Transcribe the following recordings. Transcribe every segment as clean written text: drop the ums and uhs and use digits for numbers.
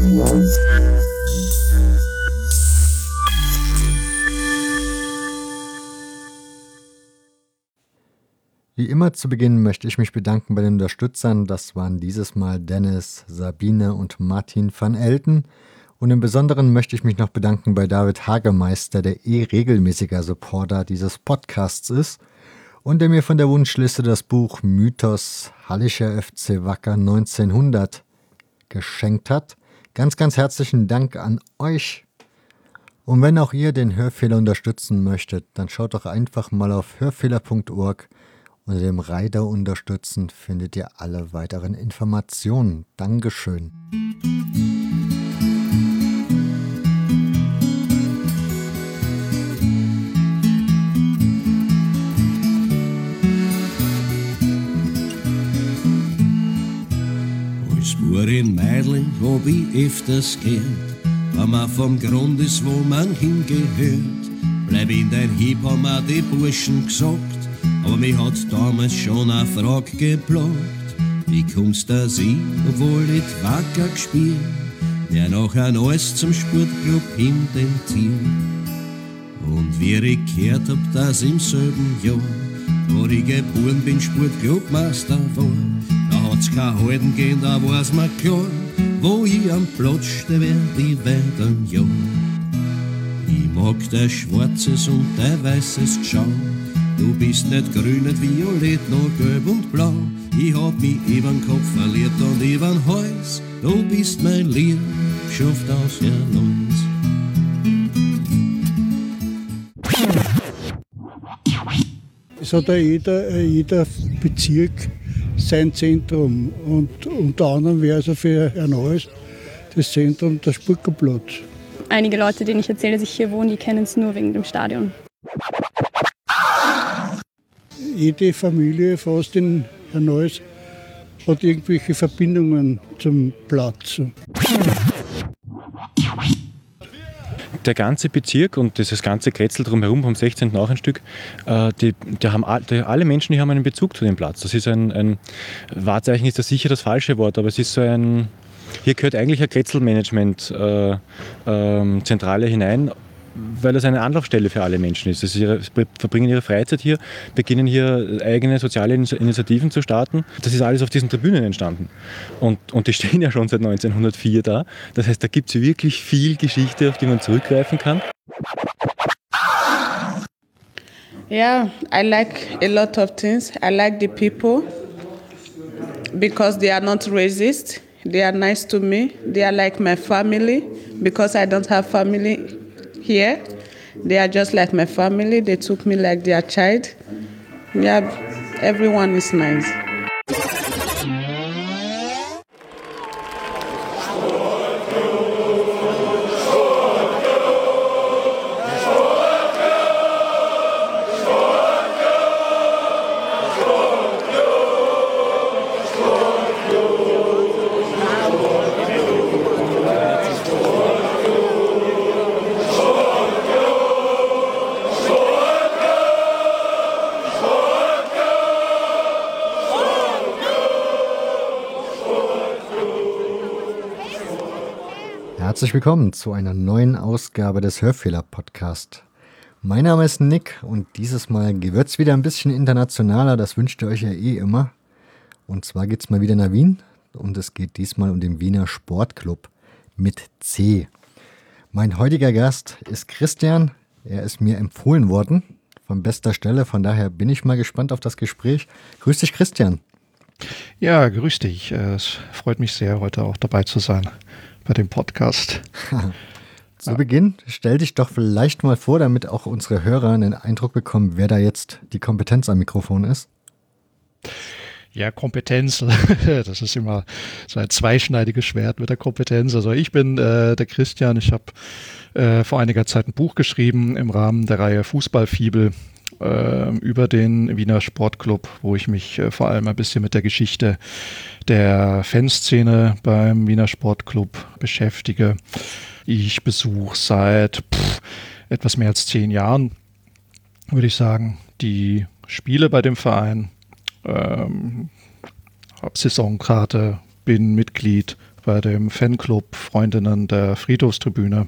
Wie immer zu Beginn möchte ich mich bedanken bei den Unterstützern. Das waren dieses Mal Dennis, Sabine und Martin van Elten. Und im Besonderen möchte ich mich noch bedanken bei David Hagemeister, der regelmäßiger Supporter dieses Podcasts ist und der mir von der Wunschliste das Buch Mythos Hallischer FC Wacker 1900 geschenkt hat. Ganz, ganz herzlichen Dank an euch. Und wenn auch ihr den Hörfehler unterstützen möchtet, dann schaut doch einfach mal auf hörfehler.org. Unter dem Reiter unterstützen findet ihr alle weiteren Informationen. Dankeschön. Als Bub in Meidling hab ich öfters gehört, wenn man vom Grund ist, wo man hingehört. Bleib in dein Hieb, haben auch die Burschen gesagt. Aber mich hat damals schon eine Frage geplagt. Wie kommst du ich, obwohl ich Wacker gespielt, ja nachher alles zum Sportclub intentiert. Und wie ich gehört hab, dass im selben Jahr, wo ich geboren bin, Sportclubmeister war, da hat's kein Halten gehen, da war's mir klar, wo ich am Platz stehe, werd ich weitern Jahr. Ich mag dein schwarzes und dein weißes Schau. Du bist nicht grün, nicht violett, noch gelb und blau. Ich hab mich übern Kopf verliert und übern Hals. Du bist mein Liebschaft aus Erlanz. Es hat ja jeder Bezirk sein Zentrum. Und unter anderem wäre also für Herrn Hals das Zentrum der Spurkerplatz. Einige Leute, denen ich erzähle, dass ich hier wohne, die kennen es nur wegen dem Stadion. Jede Familie fast in Hernals hat irgendwelche Verbindungen zum Platz. Der ganze Bezirk und dieses ganze Kretzel drumherum vom 16. auch ein Stück, alle Menschen hier haben einen Bezug zu dem Platz. Das ist ein Wahrzeichen ist das sicher das falsche Wort, aber es ist so ein, hier gehört eigentlich ein Kretzelmanagement-Zentrale hinein, weil es eine Anlaufstelle für alle Menschen ist. Sie verbringen ihre Freizeit hier, beginnen hier eigene soziale Initiativen zu starten. Das ist alles auf diesen Tribünen entstanden. Und die stehen ja schon seit 1904 da. Das heißt, da gibt es wirklich viel Geschichte, auf die man zurückgreifen kann. Yeah, I like a lot of things. I like the people because they are not racist. They are nice to me. They are like my family because I don't have family here. They are just like my family. They took me like their child. Yeah, everyone is nice. Herzlich willkommen zu einer neuen Ausgabe des Hörfehler-Podcast. Mein Name ist Nick und dieses Mal wird es wieder ein bisschen internationaler, das wünscht ihr euch ja eh immer. Und zwar geht es mal wieder nach Wien und es geht diesmal um den Wiener Sportclub mit C. Mein heutiger Gast ist Christian, er ist mir empfohlen worden von bester Stelle, von daher bin ich mal gespannt auf das Gespräch. Grüß dich, Christian. Ja, grüß dich. Es freut mich sehr, heute auch dabei zu sein bei dem Podcast. Zu Beginn, stell dich doch vielleicht mal vor, damit auch unsere Hörer einen Eindruck bekommen, wer da jetzt die Kompetenz am Mikrofon ist. Ja, Kompetenz, das ist immer so ein zweischneidiges Schwert mit der Kompetenz. Also ich bin der Christian, ich habe vor einiger Zeit ein Buch geschrieben im Rahmen der Reihe Fußballfibel über den Wiener Sportclub, wo ich mich vor allem ein bisschen mit der Geschichte der Fanszene beim Wiener Sportclub beschäftige. Ich besuche seit etwas mehr als 10 Jahren, würde ich sagen, die Spiele bei dem Verein, habe Saisonkarte, bin Mitglied bei dem Fanclub Freundinnen der Friedhofstribüne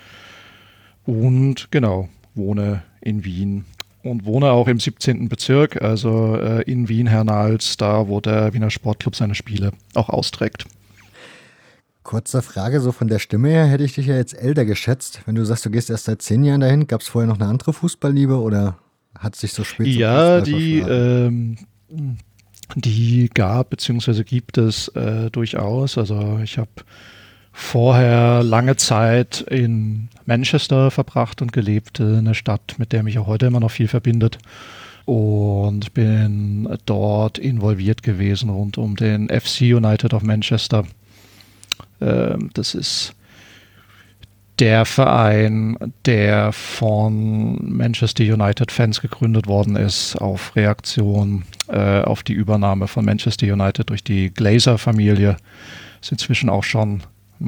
und genau, wohne in Wien und wohne auch im 17. Bezirk, also in Wien-Hernals, da wo der Wiener Sportclub seine Spiele auch austrägt. Kurze Frage, so von der Stimme her hätte ich dich ja jetzt älter geschätzt. Wenn du sagst, du gehst erst seit 10 Jahren dahin, gab es vorher noch eine andere Fußballliebe oder hat es sich so spät Ja, die gab bzw. gibt es durchaus. Also ich habe vorher lange Zeit in Manchester verbracht und gelebt, eine Stadt, mit der mich auch heute immer noch viel verbindet. Und bin dort involviert gewesen rund um den FC United of Manchester. Das ist der Verein, der von Manchester United Fans gegründet worden ist, auf Reaktion auf die Übernahme von Manchester United durch die Glazer-Familie. Ist inzwischen auch schon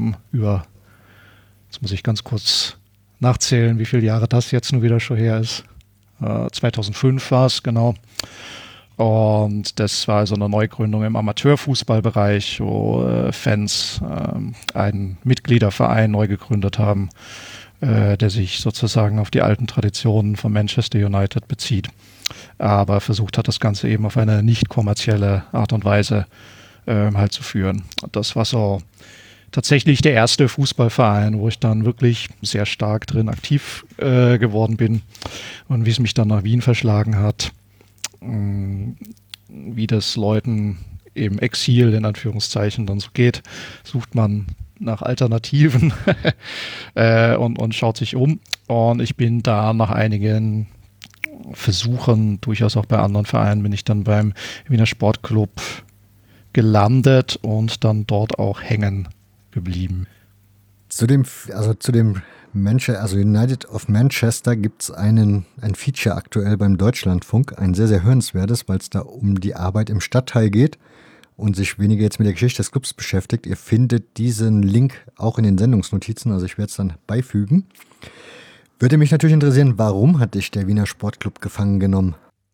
jetzt muss ich ganz kurz nachzählen, wie viele Jahre das jetzt nun wieder schon her ist. 2005 war es, genau. Und das war also eine Neugründung im Amateurfußballbereich, wo Fans einen Mitgliederverein neu gegründet haben, der sich sozusagen auf die alten Traditionen von Manchester United bezieht, aber versucht hat, das Ganze eben auf eine nicht kommerzielle Art und Weise halt zu führen. Und das war so tatsächlich der erste Fußballverein, wo ich dann wirklich sehr stark drin aktiv geworden bin und wie es mich dann nach Wien verschlagen hat, wie das Leuten im Exil in Anführungszeichen dann so geht, sucht man nach Alternativen und schaut sich um. Und ich bin da nach einigen Versuchen, durchaus auch bei anderen Vereinen, bin ich dann beim Wiener Sportclub gelandet und dann dort auch hängen geblieben. Zu dem United of Manchester gibt es ein Feature aktuell beim Deutschlandfunk, ein sehr, sehr hörenswertes, weil es da um die Arbeit im Stadtteil geht und sich weniger jetzt mit der Geschichte des Clubs beschäftigt. Ihr findet diesen Link auch in den Sendungsnotizen, also ich werde es dann beifügen. Würde mich natürlich interessieren, warum hat dich der Wiener Sportclub gefangen genommen?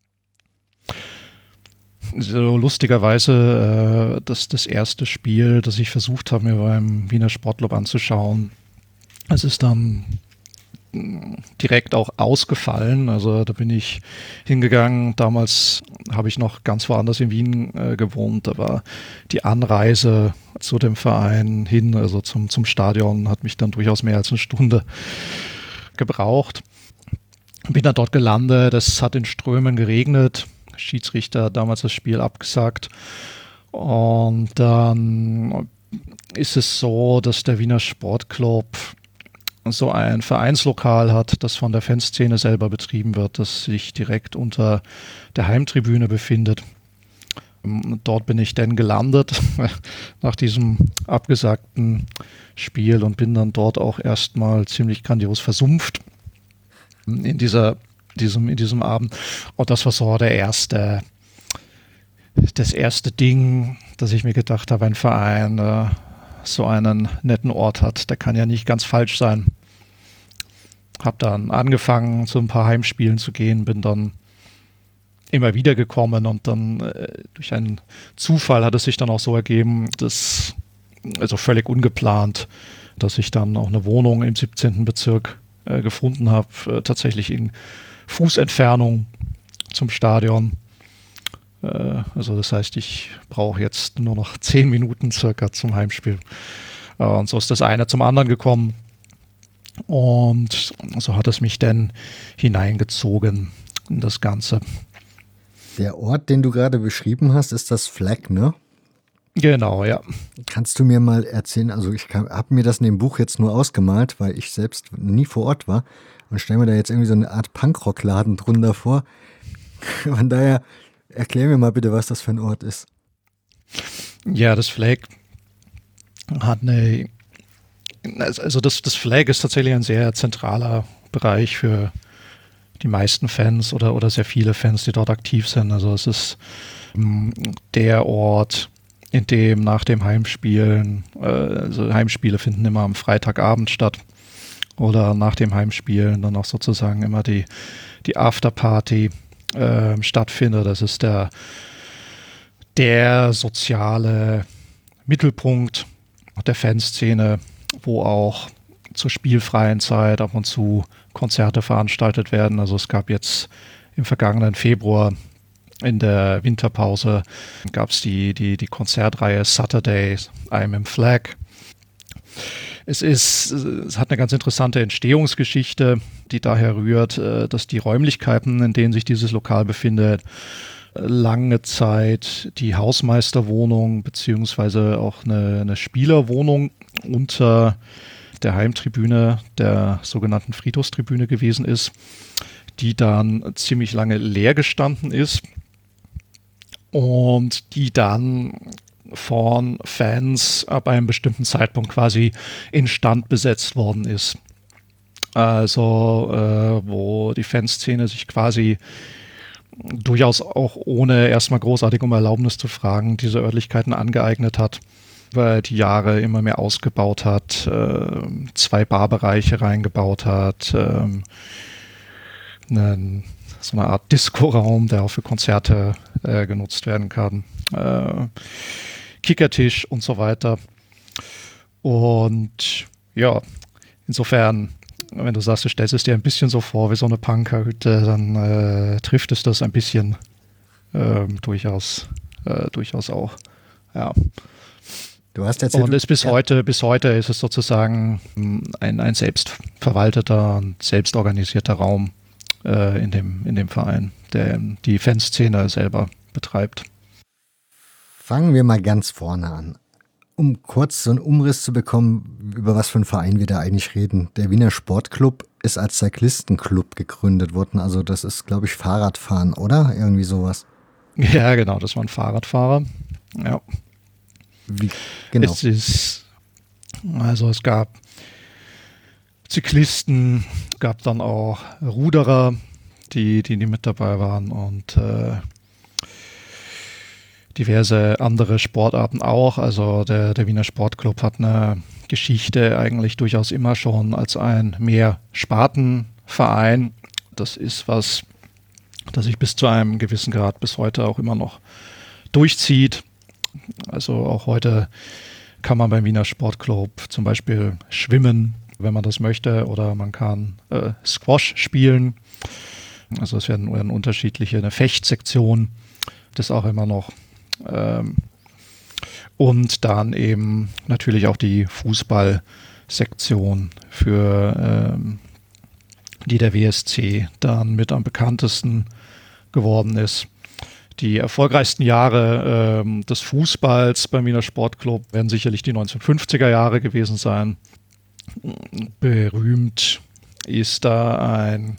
So lustigerweise das erste Spiel, das ich versucht habe, mir beim Wiener Sportclub anzuschauen, es ist dann direkt auch ausgefallen. Also da bin ich hingegangen. Damals habe ich noch ganz woanders in Wien gewohnt. Da war die Anreise zu dem Verein hin, also zum Stadion, hat mich dann durchaus mehr als eine Stunde gebraucht. Bin dann dort gelandet. Es hat in Strömen geregnet. Der Schiedsrichter hat damals das Spiel abgesagt. Und dann ist es so, dass der Wiener Sportclub so ein Vereinslokal hat, das von der Fanszene selber betrieben wird, das sich direkt unter der Heimtribüne befindet. Dort bin ich dann gelandet nach diesem abgesagten Spiel und bin dann dort auch erstmal ziemlich grandios versumpft in diesem Abend. Und das war so das erste Ding, dass ich mir gedacht habe, ein Verein so einen netten Ort hat, der kann ja nicht ganz falsch sein. Hab dann angefangen, zu ein paar Heimspielen zu gehen, bin dann immer wieder gekommen und dann durch einen Zufall hat es sich dann auch so ergeben, also völlig ungeplant, dass ich dann auch eine Wohnung im 17. Bezirk gefunden habe, tatsächlich in Fußentfernung zum Stadion. Also das heißt, ich brauche jetzt nur noch 10 Minuten circa zum Heimspiel. Und so ist das eine zum anderen gekommen. Und so hat es mich dann hineingezogen in das Ganze. Der Ort, den du gerade beschrieben hast, ist das Flag, ne? Genau, ja. Kannst du mir mal erzählen, also ich habe mir das in dem Buch jetzt nur ausgemalt, weil ich selbst nie vor Ort war und stelle mir da jetzt irgendwie so eine Art Punkrock-Laden drunter vor. Von daher, erklär mir mal bitte, was das für ein Ort ist. Ja, das Flag hat das Flag ist tatsächlich ein sehr zentraler Bereich für die meisten Fans oder sehr viele Fans, die dort aktiv sind. Also es ist der Ort, in dem nach dem Heimspielen, also Heimspiele finden immer am Freitagabend statt oder nach dem Heimspielen dann auch sozusagen immer die Afterparty stattfindet. Das ist der soziale Mittelpunkt der Fanszene, wo auch zur spielfreien Zeit ab und zu Konzerte veranstaltet werden. Also es gab jetzt im vergangenen Februar in der Winterpause gab es die Konzertreihe Saturday I'm in Flag. Es hat eine ganz interessante Entstehungsgeschichte, die daher rührt, dass die Räumlichkeiten, in denen sich dieses Lokal befindet, lange Zeit die Hausmeisterwohnung beziehungsweise auch eine Spielerwohnung unter der Heimtribüne, der sogenannten Friedhofstribüne gewesen ist, die dann ziemlich lange leer gestanden ist und die dann von Fans ab einem bestimmten Zeitpunkt quasi instand besetzt worden ist. Also wo die Fanszene sich quasi durchaus auch ohne erstmal großartig um Erlaubnis zu fragen, diese Örtlichkeiten angeeignet hat, weil die Jahre immer mehr ausgebaut hat, 2 Barbereiche reingebaut hat, so eine Art Disco-Raum, der auch für Konzerte genutzt werden kann, Kickertisch und so weiter. Und ja, insofern, wenn du sagst, du stellst es dir ein bisschen so vor wie so eine Punkerhütte, dann trifft es das ein bisschen durchaus auch. Ja. Du hast erzählt, und ist bis heute ist es sozusagen ein selbstverwalteter und selbstorganisierter Raum in dem Verein, der die Fanszene selber betreibt. Fangen wir mal ganz vorne an. Um kurz so einen Umriss zu bekommen, über was für einen Verein wir da eigentlich reden. Der Wiener Sportclub ist als Cyclistenclub gegründet worden. Also das ist, glaube ich, Fahrradfahren, oder? Irgendwie sowas. Ja, genau, das waren Fahrradfahrer. Ja. Wie, genau. Es gab Cyclisten, gab dann auch Ruderer, die mit dabei waren und diverse andere Sportarten auch. Also der Wiener Sportclub hat eine Geschichte eigentlich durchaus immer schon als ein Mehrspartenverein. Das ist was, das sich bis zu einem gewissen Grad bis heute auch immer noch durchzieht. Also auch heute kann man beim Wiener Sportclub zum Beispiel schwimmen, wenn man das möchte, oder man kann Squash spielen. Also es werden unterschiedliche, eine Fechtsektion, das auch immer noch. Und dann eben natürlich auch die Fußballsektion, für die der WSC dann mit am bekanntesten geworden ist. Die erfolgreichsten Jahre des Fußballs beim Wiener Sportclub werden sicherlich die 1950er Jahre gewesen sein. Berühmt ist da ein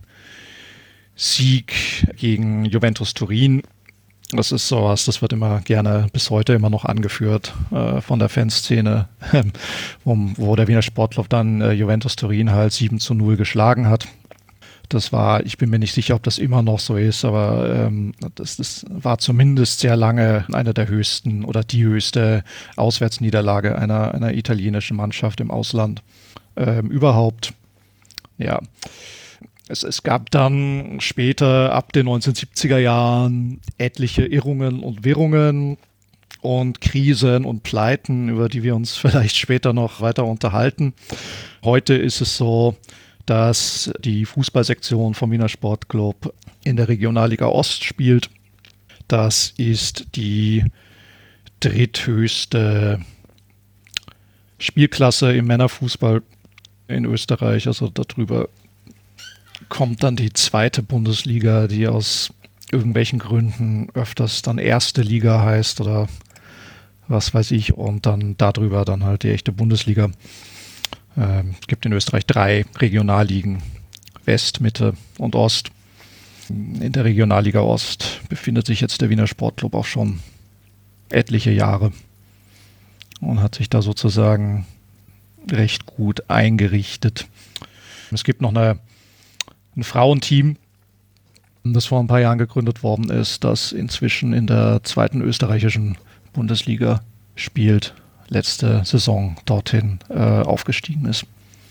Sieg gegen Juventus Turin. Das ist sowas, das wird immer gerne bis heute immer noch angeführt von der Fanszene, wo der Wiener Sportclub dann Juventus Turin halt 7:0 geschlagen hat. Das war, ich bin mir nicht sicher, ob das immer noch so ist, aber das war zumindest sehr lange eine der höchsten oder die höchste Auswärtsniederlage einer italienischen Mannschaft im Ausland überhaupt. Ja. Es gab dann später, ab den 1970er Jahren, etliche Irrungen und Wirrungen und Krisen und Pleiten, über die wir uns vielleicht später noch weiter unterhalten. Heute ist es so, dass die Fußballsektion vom Wiener Sportclub in der Regionalliga Ost spielt. Das ist die dritthöchste Spielklasse im Männerfußball in Österreich. Also darüber kommt dann die zweite Bundesliga, die aus irgendwelchen Gründen öfters dann erste Liga heißt oder was weiß ich, und dann darüber dann halt die echte Bundesliga. Es gibt in Österreich 3 Regionalligen, West, Mitte und Ost. In der Regionalliga Ost befindet sich jetzt der Wiener Sportclub auch schon etliche Jahre und hat sich da sozusagen recht gut eingerichtet. Es gibt noch ein Frauenteam, das vor ein paar Jahren gegründet worden ist, das inzwischen in der zweiten österreichischen Bundesliga spielt, letzte Saison dorthin aufgestiegen ist.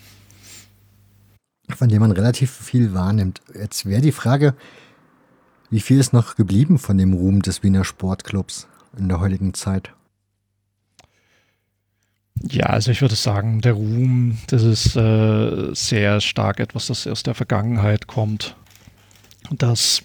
Von dem man relativ viel wahrnimmt. Jetzt wäre die Frage, wie viel ist noch geblieben von dem Ruhm des Wiener Sportclubs in der heutigen Zeit? Ja, also ich würde sagen, der Ruhm, das ist sehr stark etwas, das aus der Vergangenheit kommt. Und das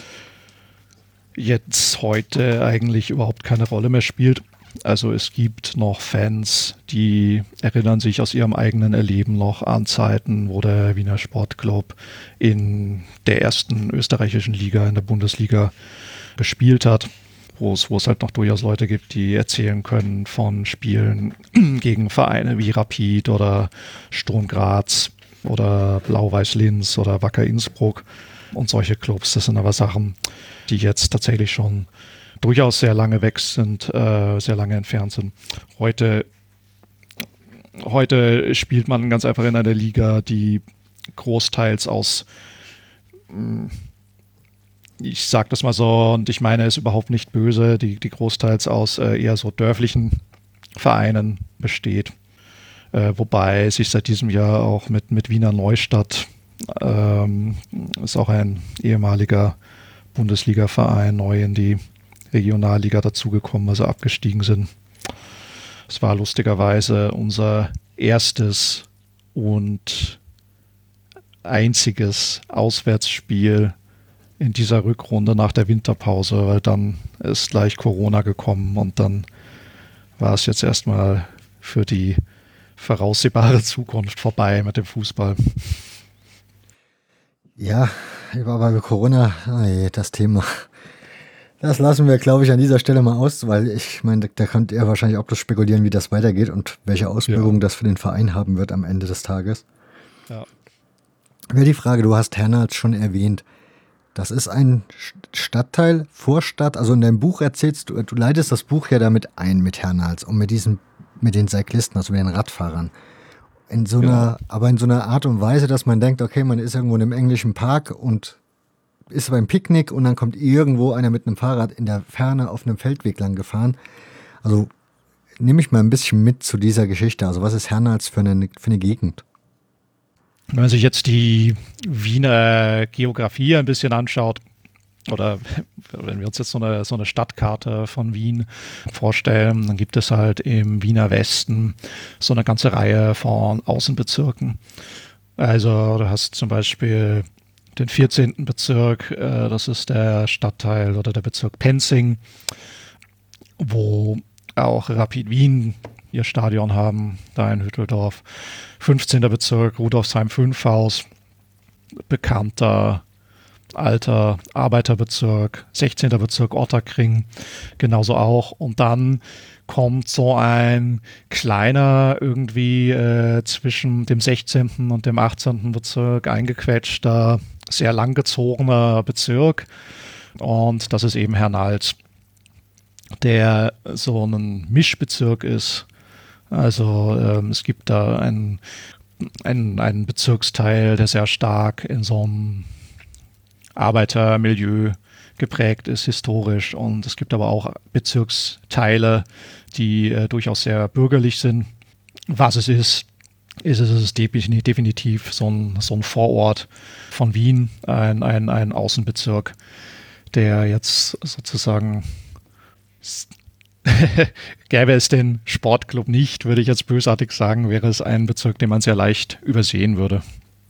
jetzt heute eigentlich überhaupt keine Rolle mehr spielt. Also es gibt noch Fans, die erinnern sich aus ihrem eigenen Erleben noch an Zeiten, wo der Wiener Sportclub in der ersten österreichischen Liga, in der Bundesliga, gespielt hat, wo es halt noch durchaus Leute gibt, die erzählen können von Spielen gegen Vereine wie Rapid oder Sturm Graz oder Blau-Weiß Linz oder Wacker Innsbruck und solche Clubs. Das sind aber Sachen, die jetzt tatsächlich schon durchaus sehr lange weg sind, sehr lange entfernt sind. Heute spielt man ganz einfach in einer Liga, die großteils aus, ich sag das mal so, und ich meine es überhaupt nicht böse, die großteils aus eher so dörflichen Vereinen besteht. Wobei sich seit diesem Jahr auch mit Wiener Neustadt, ist auch ein ehemaliger Bundesliga-Verein, neu in die Regionalliga dazugekommen, also abgestiegen sind. Es war lustigerweise unser erstes und einziges Auswärtsspiel in dieser Rückrunde nach der Winterpause, weil dann ist gleich Corona gekommen und dann war es jetzt erstmal für die voraussehbare Zukunft vorbei mit dem Fußball. Ja, aber bei Corona, das Thema, das lassen wir, glaube ich, an dieser Stelle mal aus, weil ich meine, da könnt ihr wahrscheinlich auch bloß spekulieren, wie das weitergeht und welche Auswirkungen das für den Verein haben wird am Ende des Tages. Ja. Wäre die Frage, du hast Hernals schon erwähnt. Das ist ein Stadtteil, Vorstadt, also in deinem Buch erzählst du leitest das Buch ja damit ein mit Hernals und mit den Cyclisten, also mit den Radfahrern. Aber in so einer Art und Weise, dass man denkt, okay, man ist irgendwo in einem englischen Park und ist beim Picknick und dann kommt irgendwo einer mit einem Fahrrad in der Ferne auf einem Feldweg lang gefahren. Also nehme ich mal ein bisschen mit zu dieser Geschichte. Also was ist Hernals für eine Gegend? Wenn man sich jetzt die Wiener Geografie ein bisschen anschaut, oder wenn wir uns jetzt so eine Stadtkarte von Wien vorstellen, dann gibt es halt im Wiener Westen so eine ganze Reihe von Außenbezirken. Also du hast zum Beispiel den 14. Bezirk, das ist der Stadtteil oder der Bezirk Penzing, wo auch Rapid Wien ihr Stadion haben, da in Hütteldorf. 15. Bezirk, Rudolfsheim-5-Haus, bekannter alter Arbeiterbezirk, 16. Bezirk Ottakring, genauso auch. Und dann kommt so ein kleiner, irgendwie zwischen dem 16. und dem 18. Bezirk eingequetschter, sehr langgezogener Bezirk. Und das ist eben Hernals, der so ein Mischbezirk ist. Also es gibt da einen Bezirksteil, der sehr stark in so einem Arbeitermilieu geprägt ist, historisch. Und es gibt aber auch Bezirksteile, die durchaus sehr bürgerlich sind. Was es ist es definitiv so ein Vorort von Wien, ein Außenbezirk, der jetzt sozusagen gäbe es den Sportclub nicht, würde ich jetzt bösartig sagen, wäre es ein Bezirk, den man sehr leicht übersehen würde.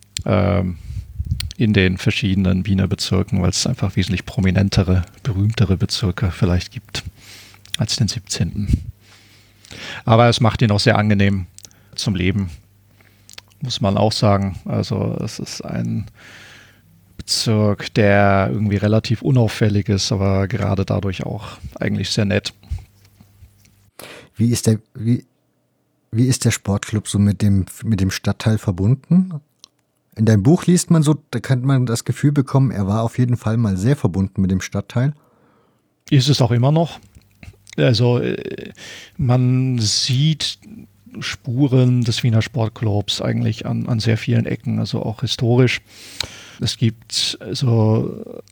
In den verschiedenen Wiener Bezirken, weil es einfach wesentlich prominentere, berühmtere Bezirke vielleicht gibt als den 17. Aber es macht ihn auch sehr angenehm zum Leben, muss man auch sagen. Also es ist ein Bezirk, der irgendwie relativ unauffällig ist, aber gerade dadurch auch eigentlich sehr nett. Wie ist der Sportclub so mit dem Stadtteil verbunden? In deinem Buch liest man so, da könnte man das Gefühl bekommen, er war auf jeden Fall mal sehr verbunden mit dem Stadtteil. Ist es auch immer noch. Also man sieht Spuren des Wiener Sportclubs eigentlich an sehr vielen Ecken, also auch historisch. Es gibt so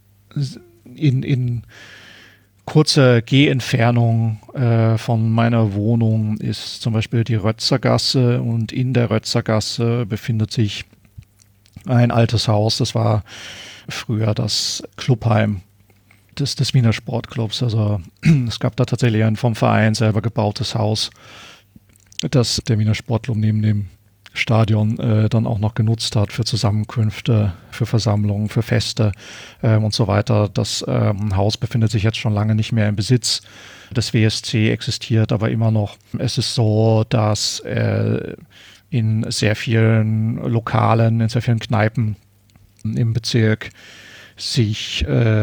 in kurzer Gehentfernung von meiner Wohnung ist zum Beispiel die Rötzergasse und in der Rötzergasse befindet sich ein altes Haus. Das war früher das Clubheim des Wiener Sportclubs. Also es gab da tatsächlich ein vom Verein selber gebautes Haus, das der Wiener Sportclub neben dem Stadion dann auch noch genutzt hat für Zusammenkünfte, für Versammlungen, für Feste und so weiter. Das Haus befindet sich jetzt schon lange nicht mehr im Besitz des WSC, existiert aber immer noch. Es ist so, dass in sehr vielen Lokalen, in sehr vielen Kneipen im Bezirk sich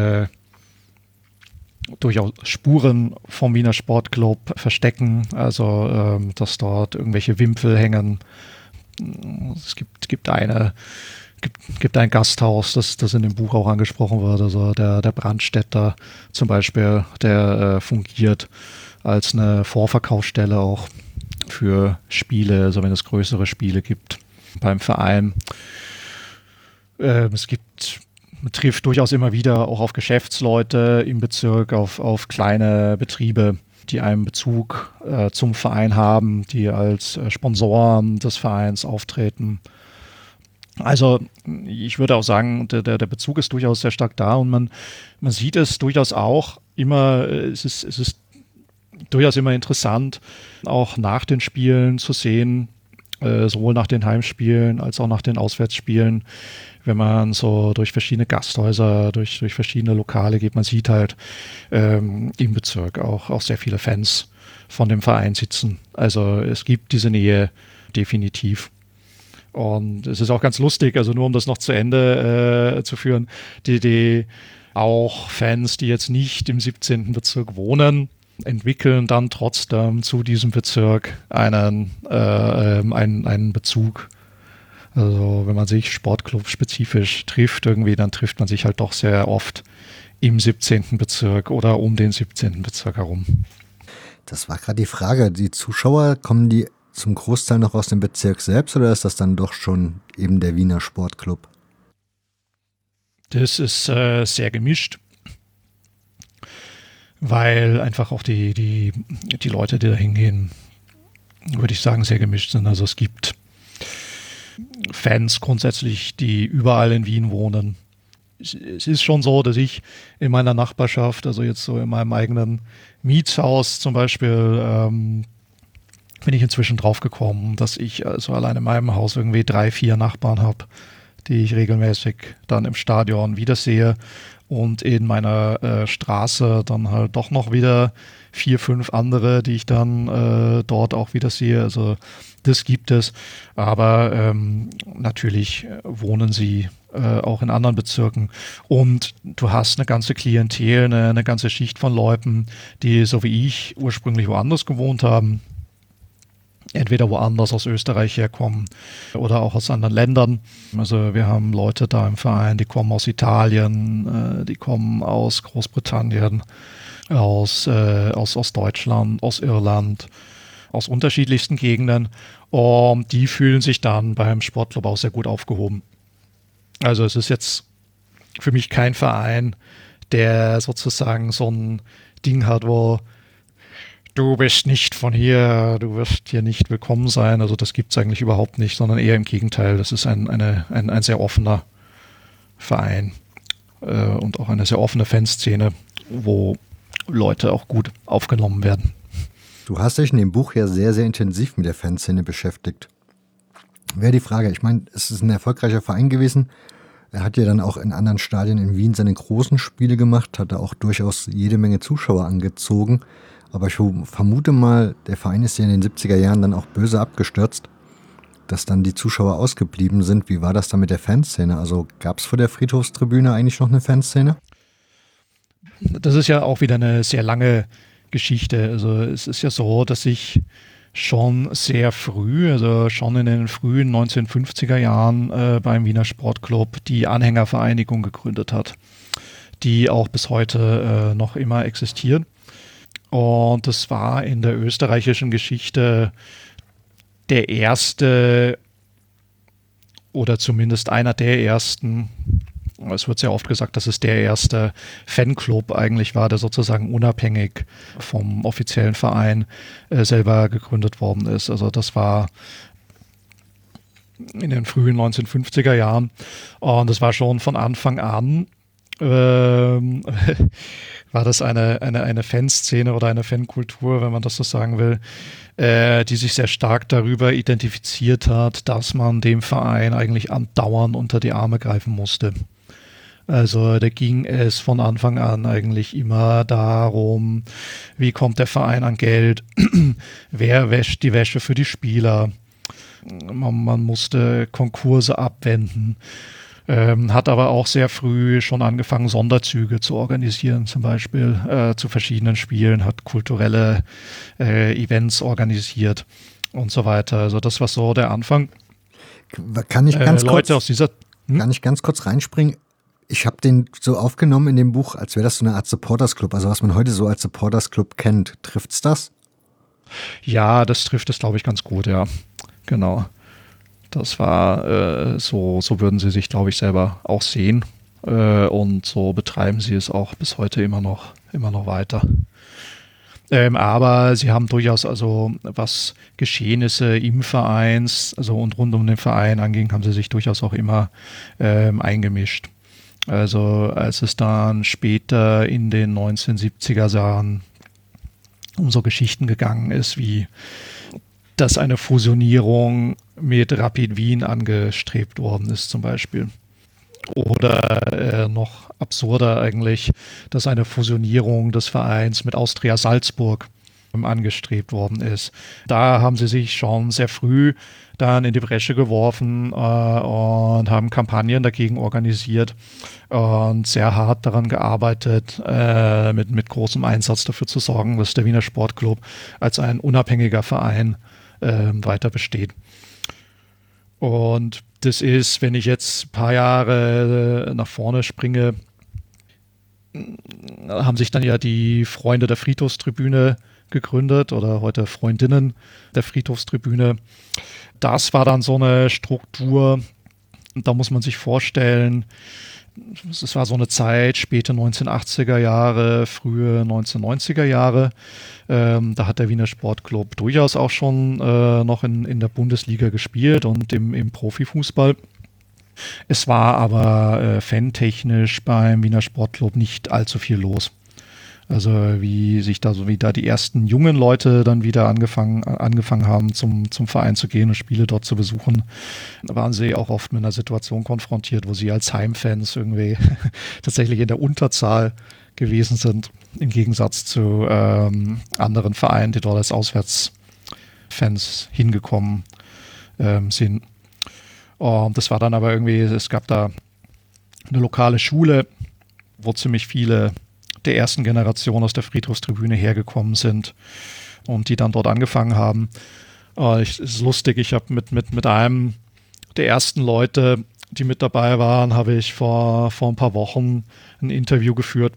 durchaus Spuren vom Wiener Sportclub verstecken, also dass dort irgendwelche Wimpel hängen. Es gibt ein Gasthaus, das in dem Buch auch angesprochen wird, also der Brandstätter zum Beispiel, der fungiert als eine Vorverkaufsstelle auch für Spiele, also wenn es größere Spiele gibt beim Verein. Man trifft durchaus immer wieder auch auf Geschäftsleute im Bezirk, auf kleine Betriebe, die einen Bezug zum Verein haben, die als Sponsoren des Vereins auftreten. Also ich würde auch sagen, der Bezug ist durchaus sehr stark da und man sieht es durchaus auch immer, es ist durchaus immer interessant, auch nach den Spielen zu sehen, sowohl nach den Heimspielen als auch nach den Auswärtsspielen, wenn man so durch verschiedene Gasthäuser, durch verschiedene Lokale geht, man sieht halt im Bezirk auch sehr viele Fans von dem Verein sitzen. Also es gibt diese Nähe definitiv. Und es ist auch ganz lustig, also nur um das noch zu Ende zu führen, die auch Fans, die jetzt nicht im 17. Bezirk wohnen, entwickeln dann trotzdem zu diesem Bezirk einen Bezug. Also wenn man sich Sportclub-spezifisch trifft irgendwie, dann trifft man sich halt doch sehr oft im 17. Bezirk oder um den 17. Bezirk herum. Das war gerade die Frage. Die Zuschauer, kommen die zum Großteil noch aus dem Bezirk selbst oder ist das dann doch schon eben der Wiener Sportclub? Das ist sehr gemischt, weil einfach auch die Leute, die da hingehen, würde ich sagen, sehr gemischt sind. Also es gibt Fans grundsätzlich, die überall in Wien wohnen. Es ist schon so, dass ich in meiner Nachbarschaft, also jetzt so in meinem eigenen Mietshaus zum Beispiel, bin ich inzwischen drauf gekommen, dass ich also allein in meinem Haus irgendwie 3, 4 Nachbarn habe, die ich regelmäßig dann im Stadion wiedersehe und in meiner Straße dann halt doch noch wieder 4, 5 andere, die ich dann dort auch wiedersehe. Also das gibt es, aber natürlich wohnen sie auch in anderen Bezirken und du hast eine ganze Klientel, eine ganze Schicht von Leuten, die so wie ich ursprünglich woanders gewohnt haben, entweder woanders aus Österreich herkommen oder auch aus anderen Ländern. Also wir haben Leute da im Verein, die kommen aus Italien, die kommen aus Großbritannien, aus Deutschland, aus Irland, aus unterschiedlichsten Gegenden. Und die fühlen sich dann beim Sportclub auch sehr gut aufgehoben. Also es ist jetzt für mich kein Verein, der sozusagen so ein Ding hat, wo du bist nicht von hier, du wirst hier nicht willkommen sein. Also das gibt es eigentlich überhaupt nicht, sondern eher im Gegenteil. Das ist ein sehr offener Verein und auch eine sehr offene Fanszene, wo Leute auch gut aufgenommen werden. Du hast dich in dem Buch ja sehr, sehr intensiv mit der Fanszene beschäftigt. Wäre die Frage, ich meine, es ist ein erfolgreicher Verein gewesen. Er hat ja dann auch in anderen Stadien in Wien seine großen Spiele gemacht, hat da auch durchaus jede Menge Zuschauer angezogen. Aber ich vermute mal, der Verein ist ja in den 70er Jahren dann auch böse abgestürzt, dass dann die Zuschauer ausgeblieben sind. Wie war das dann mit der Fanszene? Also gab es vor der Friedhofstribüne eigentlich noch eine Fanszene? Das ist ja auch wieder eine sehr lange Geschichte. Also es ist ja so, dass ich schon sehr früh, also schon in den frühen 1950er Jahren beim Wiener Sportclub die Anhängervereinigung gegründet hat, die auch bis heute noch immer existiert. Und das war in der österreichischen Geschichte der erste oder zumindest einer der ersten, es wird sehr oft gesagt, dass es der erste Fanclub eigentlich war, der sozusagen unabhängig vom offiziellen Verein selber gegründet worden ist. Also das war in den frühen 1950er Jahren und das war schon von Anfang an war das eine Fanszene oder eine Fankultur, wenn man das so sagen will, die sich sehr stark darüber identifiziert hat, dass man dem Verein eigentlich andauernd unter die Arme greifen musste. Also da ging es von Anfang an eigentlich immer darum, wie kommt der Verein an Geld, wer wäscht die Wäsche für die Spieler. Man musste Konkurse abwenden, hat aber auch sehr früh schon angefangen, Sonderzüge zu organisieren, zum Beispiel zu verschiedenen Spielen, hat kulturelle Events organisiert und so weiter. Also das war so der Anfang. Kann ich ganz Kann ich ganz kurz reinspringen? Ich habe den so aufgenommen in dem Buch, als wäre das so eine Art Supporters Club, also was man heute so als Supporters Club kennt. Trifft's das? Ja, das trifft es, glaube ich, ganz gut, ja. Genau. Das war, so würden sie sich, glaube ich, selber auch sehen. Und so betreiben sie es auch bis heute immer noch weiter. Aber sie haben durchaus, also was Geschehnisse im Verein, also und rund um den Verein anging, haben sie sich durchaus auch immer eingemischt. Also als es dann später in den 1970er Jahren um so Geschichten gegangen ist, wie dass eine Fusionierung mit Rapid Wien angestrebt worden ist zum Beispiel. Oder noch absurder eigentlich, dass eine Fusionierung des Vereins mit Austria Salzburg angestrebt worden ist. Da haben sie sich schon sehr früh dann in die Bresche geworfen und haben Kampagnen dagegen organisiert und sehr hart daran gearbeitet, mit großem Einsatz dafür zu sorgen, dass der Wiener Sportclub als ein unabhängiger Verein weiter besteht. Und das ist, wenn ich jetzt ein paar Jahre nach vorne springe, haben sich dann ja die Freunde der Friedhofstribüne gegründet oder heute Freundinnen der Friedhofstribüne. Das war dann so eine Struktur, da muss man sich vorstellen, es war so eine Zeit, späte 1980er Jahre, frühe 1990er Jahre. Da hat der Wiener Sportclub durchaus auch schon noch in der Bundesliga gespielt und im Profifußball. Es war aber fantechnisch beim Wiener Sportclub nicht allzu viel los. Also wie da die ersten jungen Leute dann wieder angefangen haben, zum Verein zu gehen und Spiele dort zu besuchen, waren sie auch oft mit einer Situation konfrontiert, wo sie als Heimfans irgendwie tatsächlich in der Unterzahl gewesen sind, im Gegensatz zu anderen Vereinen, die dort als Auswärtsfans hingekommen sind. Und das war dann aber irgendwie, es gab da eine lokale Schule, wo ziemlich viele der ersten Generation aus der Friedhofstribüne hergekommen sind und die dann dort angefangen haben. Es ist lustig, ich habe mit einem der ersten Leute, die mit dabei waren, habe ich vor ein paar Wochen ein Interview geführt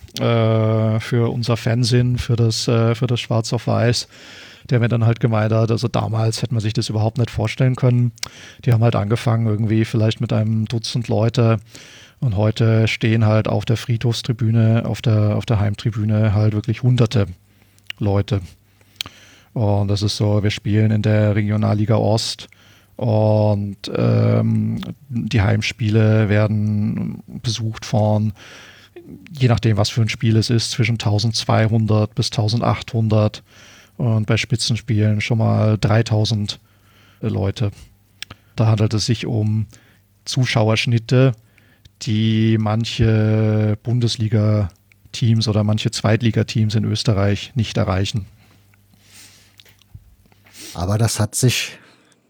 für unser Fernsehen, für das Schwarz auf Weiß, der mir dann halt gemeint hat, also damals hätte man sich das überhaupt nicht vorstellen können. Die haben halt angefangen irgendwie vielleicht mit einem Dutzend Leute. Und heute stehen halt auf der Friedhofstribüne, auf der Heimtribüne halt wirklich hunderte Leute. Und das ist so, wir spielen in der Regionalliga Ost und die Heimspiele werden besucht von, je nachdem was für ein Spiel es ist, zwischen 1200 bis 1800 und bei Spitzenspielen schon mal 3000 Leute. Da handelt es sich um Zuschauerschnitte, die manche Bundesliga-Teams oder manche Zweitligateams in Österreich nicht erreichen. Aber das haben sich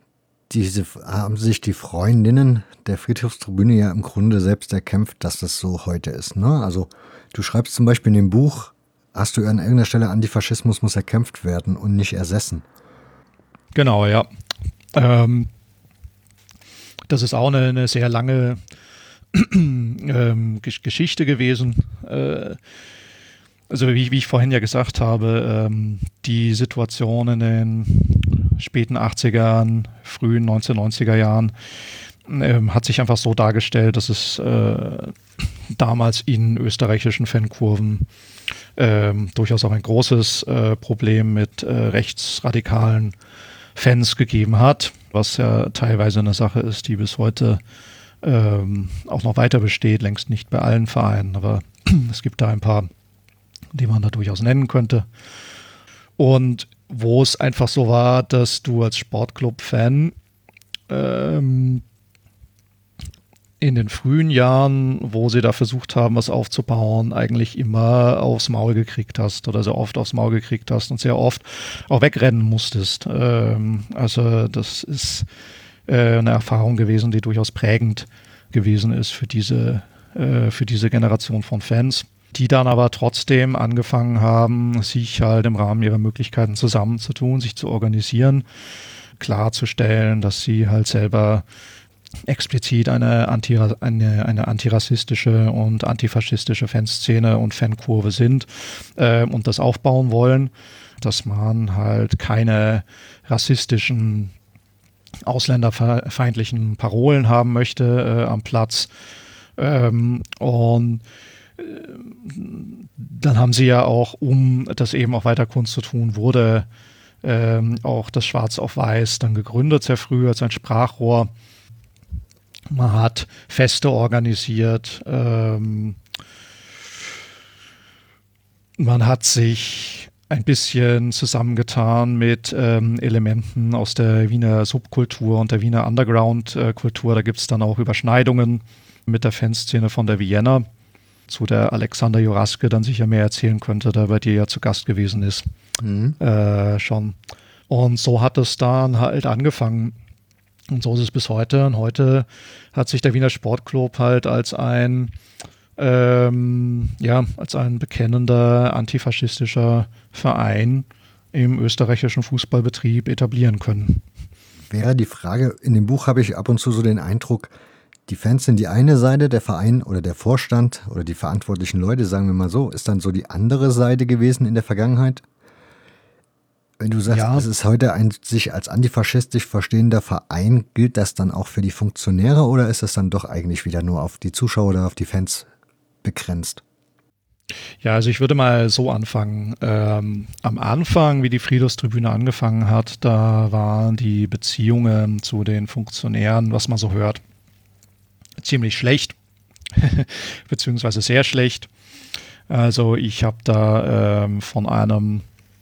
die Freundinnen der Friedhofstribüne ja im Grunde selbst erkämpft, dass das so heute ist. Ne? Also du schreibst zum Beispiel in dem Buch, hast du an irgendeiner Stelle, Antifaschismus muss erkämpft werden und nicht ersessen. Genau, ja. Das ist auch eine sehr lange Geschichte gewesen. Also wie ich vorhin ja gesagt habe, die Situation in den späten 80ern, frühen 1990er Jahren hat sich einfach so dargestellt, dass es damals in österreichischen Fankurven durchaus auch ein großes Problem mit rechtsradikalen Fans gegeben hat, was ja teilweise eine Sache ist, die bis heute auch noch weiter besteht, längst nicht bei allen Vereinen, aber es gibt da ein paar, die man da durchaus nennen könnte. Und wo es einfach so war, dass du als Sportclub-Fan in den frühen Jahren, wo sie da versucht haben, was aufzubauen, eigentlich immer aufs Maul gekriegt hast oder sehr oft aufs Maul gekriegt hast und sehr oft auch wegrennen musstest. Also das ist eine Erfahrung gewesen, die durchaus prägend gewesen ist für diese Generation von Fans, die dann aber trotzdem angefangen haben, sich halt im Rahmen ihrer Möglichkeiten zusammenzutun, sich zu organisieren, klarzustellen, dass sie halt selber explizit eine antirassistische und antifaschistische Fanszene und Fankurve sind und das aufbauen wollen, dass man halt keine rassistischen, ausländerfeindlichen Parolen haben möchte am Platz. Und dann haben sie ja auch, um das eben auch weiter kundzutun, wurde auch das Schwarz auf Weiß dann gegründet, sehr früh als ein Sprachrohr. Man hat Feste organisiert, man hat sich ein bisschen zusammengetan mit Elementen aus der Wiener Subkultur und der Wiener Underground-Kultur. Da gibt es dann auch Überschneidungen mit der Fanszene von der Vienna, zu der Alexander Juraske dann sicher mehr erzählen könnte, der bei dir ja zu Gast gewesen ist. Schon. Und so hat es dann halt angefangen. Und so ist es bis heute. Und heute hat sich der Wiener Sportclub halt als ein bekennender antifaschistischer Verein im österreichischen Fußballbetrieb etablieren können. Wäre die Frage, in dem Buch habe ich ab und zu so den Eindruck, die Fans sind die eine Seite, der Verein oder der Vorstand oder die verantwortlichen Leute, sagen wir mal so, ist dann so die andere Seite gewesen in der Vergangenheit? Wenn du sagst, es ist heute ein sich als antifaschistisch verstehender Verein, gilt das dann auch für die Funktionäre oder ist das dann doch eigentlich wieder nur auf die Zuschauer oder auf die Fans begrenzt? Ja, also ich würde mal so anfangen. Am Anfang, wie die Friedhofstribüne angefangen hat, da waren die Beziehungen zu den Funktionären, was man so hört, ziemlich schlecht, beziehungsweise sehr schlecht. Also ich habe da von einem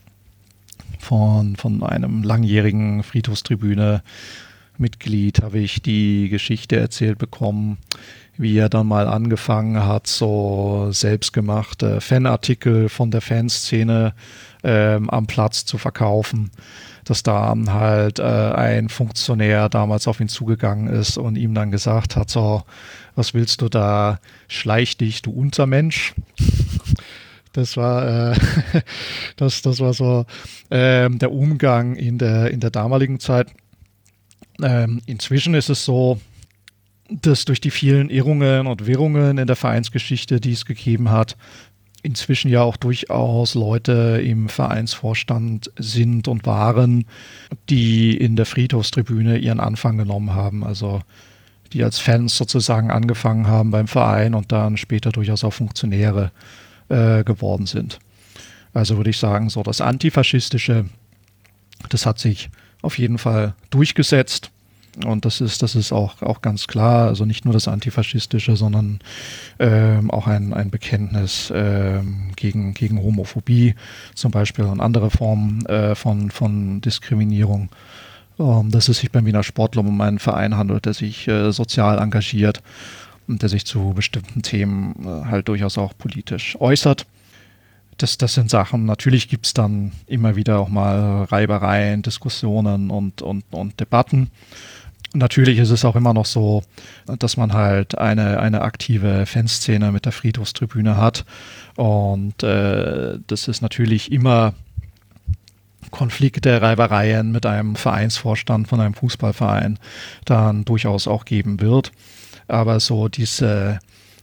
langjährigen Friedhofstribüne-Mitglied habe ich die Geschichte erzählt bekommen, wie er dann mal angefangen hat, so selbstgemachte Fanartikel von der Fanszene am Platz zu verkaufen, dass da halt ein Funktionär damals auf ihn zugegangen ist und ihm dann gesagt hat, so, was willst du da, schleich dich, du Untermensch. Das war so der Umgang in der damaligen Zeit. Inzwischen ist es so, dass durch die vielen Irrungen und Wirrungen in der Vereinsgeschichte, die es gegeben hat, inzwischen ja auch durchaus Leute im Vereinsvorstand sind und waren, die in der Friedhofstribüne ihren Anfang genommen haben. Also die als Fans sozusagen angefangen haben beim Verein und dann später durchaus auch Funktionäre geworden sind. Also würde ich sagen, so das Antifaschistische, das hat sich auf jeden Fall durchgesetzt. Und das ist auch ganz klar, also nicht nur das Antifaschistische, sondern auch ein Bekenntnis gegen Homophobie zum Beispiel und andere Formen von Diskriminierung. Dass es sich beim Wiener Sportclub um einen Verein handelt, der sich sozial engagiert und der sich zu bestimmten Themen halt durchaus auch politisch äußert. Das sind Sachen, natürlich gibt es dann immer wieder auch mal Reibereien, Diskussionen und Debatten. Natürlich ist es auch immer noch so, dass man halt eine aktive Fanszene mit der Friedhofstribüne hat und das ist natürlich immer Konflikte, Reibereien mit einem Vereinsvorstand von einem Fußballverein dann durchaus auch geben wird. Aber so diese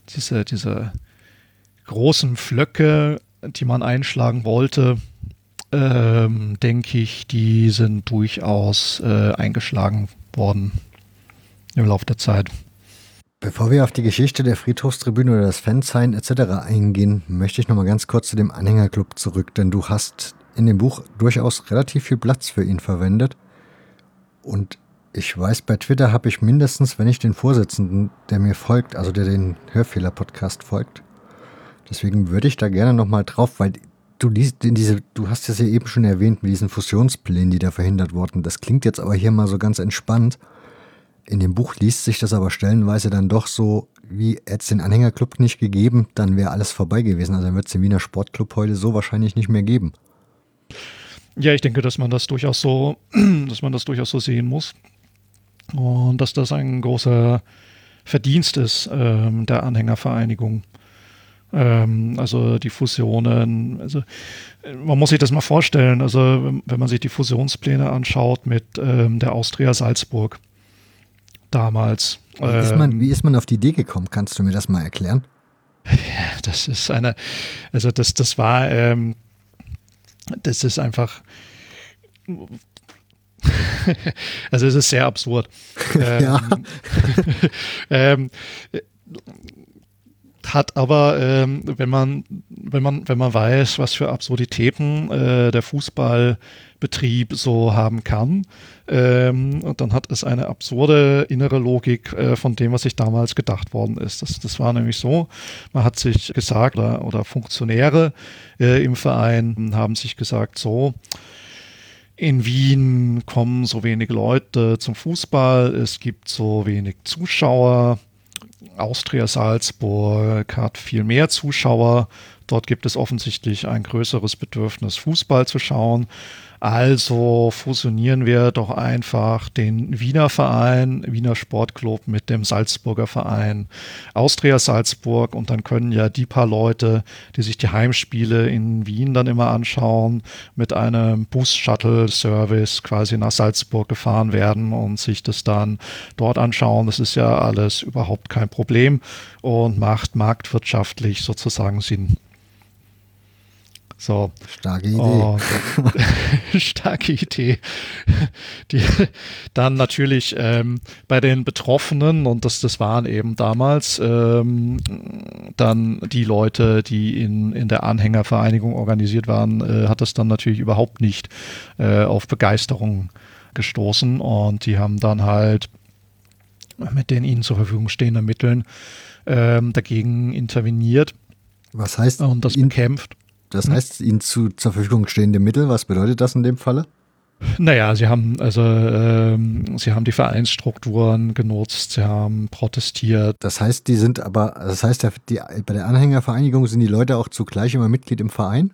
großen Pflöcke, die man einschlagen wollte, denke ich, die sind durchaus eingeschlagen worden im Laufe der Zeit. Bevor wir auf die Geschichte der Friedhofstribüne oder das Fansein etc. eingehen, möchte ich noch mal ganz kurz zu dem Anhängerclub zurück, denn du hast in dem Buch durchaus relativ viel Platz für ihn verwendet und Ich weiß, bei Twitter habe ich mindestens, wenn ich den Vorsitzenden, der mir folgt, also der den Hörfehler-Podcast folgt. Deswegen würde ich da gerne nochmal drauf, weil du hast es ja eben schon erwähnt mit diesen Fusionsplänen, die da verhindert wurden. Das klingt jetzt aber hier mal so ganz entspannt. In dem Buch liest sich das aber stellenweise dann doch so, wie hätte es den Anhängerclub nicht gegeben, dann wäre alles vorbei gewesen. Also dann wird es den Wiener Sportclub heute so wahrscheinlich nicht mehr geben. Ja, ich denke, dass man das durchaus so sehen muss. Und dass das ein großer Verdienst ist der Anhängervereinigung. Also die Fusionen, also man muss sich das mal vorstellen, also wenn man sich die Fusionspläne anschaut mit der Austria Salzburg damals. Wie ist man auf die Idee gekommen? Kannst du mir das mal erklären? Ja, das ist das ist einfach also es ist sehr absurd. Ja. Hat aber, wenn man weiß, was für Absurditäten der Fußballbetrieb so haben kann, und dann hat es eine absurde innere Logik von dem, was sich damals gedacht worden ist. Das war nämlich so, man hat sich gesagt, oder Funktionäre im Verein haben sich gesagt, so, in Wien kommen so wenig Leute zum Fußball, es gibt so wenig Zuschauer. Austria Salzburg hat viel mehr Zuschauer. Dort gibt es offensichtlich ein größeres Bedürfnis, Fußball zu schauen. Also fusionieren wir doch einfach den Wiener Verein, Wiener Sportclub mit dem Salzburger Verein Austria Salzburg und dann können ja die paar Leute, die sich die Heimspiele in Wien dann immer anschauen, mit einem Bus-Shuttle-Service quasi nach Salzburg gefahren werden und sich das dann dort anschauen. Das ist ja alles überhaupt kein Problem und macht marktwirtschaftlich sozusagen Sinn. So. Starke Idee. Starke Idee. Die dann natürlich bei den Betroffenen, und das waren eben damals dann die Leute, die in der Anhängervereinigung organisiert waren, hat das dann natürlich überhaupt nicht auf Begeisterung gestoßen. Und die haben dann halt mit den ihnen zur Verfügung stehenden Mitteln dagegen interveniert. Was heißt und das bekämpft. Das heißt, ihnen zur Verfügung stehende Mittel, was bedeutet das in dem Falle? Naja, sie haben die Vereinsstrukturen genutzt, sie haben protestiert. Das heißt, bei der Anhängervereinigung sind die Leute auch zugleich immer Mitglied im Verein?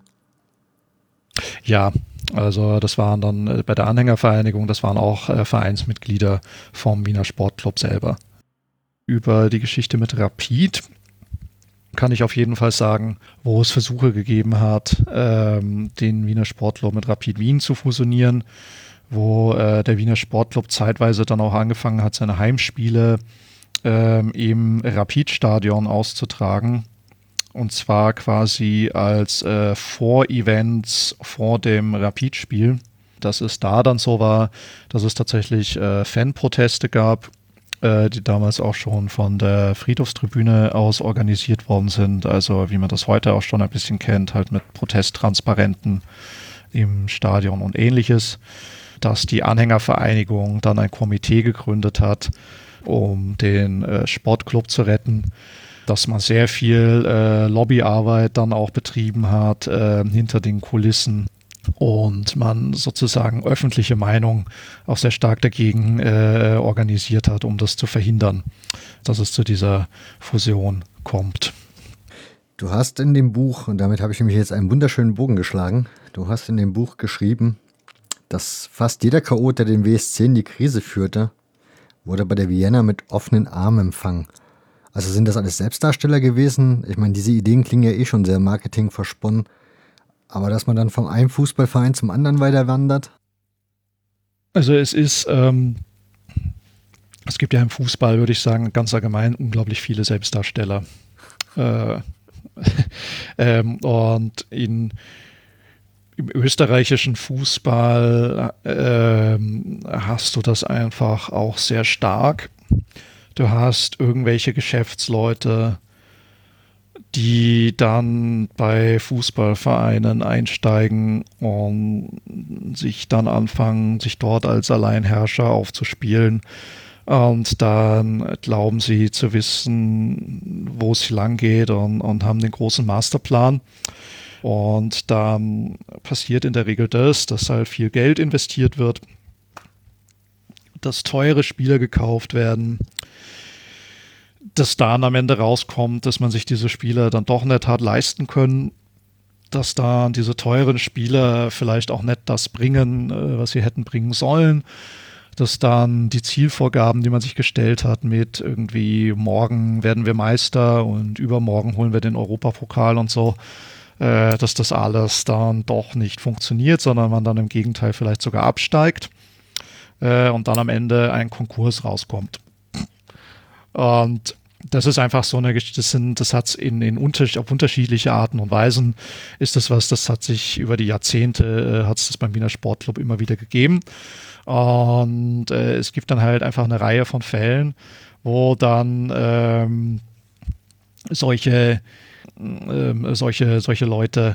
Ja, also das waren dann bei der Anhängervereinigung, das waren auch Vereinsmitglieder vom Wiener Sportclub selber. Über die Geschichte mit Rapid kann ich auf jeden Fall sagen, wo es Versuche gegeben hat, den Wiener Sportclub mit Rapid Wien zu fusionieren, wo der Wiener Sportclub zeitweise dann auch angefangen hat, seine Heimspiele im Rapid-Stadion auszutragen. Und zwar quasi als Vorevents vor dem Rapid-Spiel. Dass es da dann so war, dass es tatsächlich Fanproteste gab, die damals auch schon von der Friedhofstribüne aus organisiert worden sind. Also wie man das heute auch schon ein bisschen kennt, halt mit Protesttransparenten im Stadion und ähnliches. Dass die Anhängervereinigung dann ein Komitee gegründet hat, um den Sportclub zu retten. Dass man sehr viel Lobbyarbeit dann auch betrieben hat hinter den Kulissen. Und man sozusagen öffentliche Meinung auch sehr stark dagegen organisiert hat, um das zu verhindern, dass es zu dieser Fusion kommt. Du hast in dem Buch, und damit habe ich nämlich jetzt einen wunderschönen Bogen geschlagen, du hast in dem Buch geschrieben, dass fast jeder Chaot, der den WSC in die Krise führte, wurde bei der Vienna mit offenen Armen empfangen. Also sind das alles Selbstdarsteller gewesen? Ich meine, diese Ideen klingen ja eh schon sehr marketingversponnen. Aber dass man dann von einem Fußballverein zum anderen weiter wandert? Also es gibt ja im Fußball, würde ich sagen, ganz allgemein unglaublich viele Selbstdarsteller. Und im österreichischen Fußball hast du das einfach auch sehr stark. Du hast irgendwelche Geschäftsleute, die dann bei Fußballvereinen einsteigen und sich dann anfangen, sich dort als Alleinherrscher aufzuspielen. Und dann glauben sie zu wissen, wo es lang geht und haben den großen Masterplan. Und dann passiert in der Regel das, dass halt viel Geld investiert wird, dass teure Spieler gekauft werden, dass dann am Ende rauskommt, dass man sich diese Spieler dann doch nicht hat leisten können, dass dann diese teuren Spieler vielleicht auch nicht das bringen, was sie hätten bringen sollen, dass dann die Zielvorgaben, die man sich gestellt hat mit irgendwie morgen werden wir Meister und übermorgen holen wir den Europapokal und so, dass das alles dann doch nicht funktioniert, sondern man dann im Gegenteil vielleicht sogar absteigt und dann am Ende ein Konkurs rauskommt. Und das ist einfach so eine Geschichte, das hat es auf unterschiedliche Arten und Weisen das hat sich über die Jahrzehnte, hat es das beim Wiener Sportclub immer wieder gegeben. Und es gibt dann halt einfach eine Reihe von Fällen, wo dann solche Leute,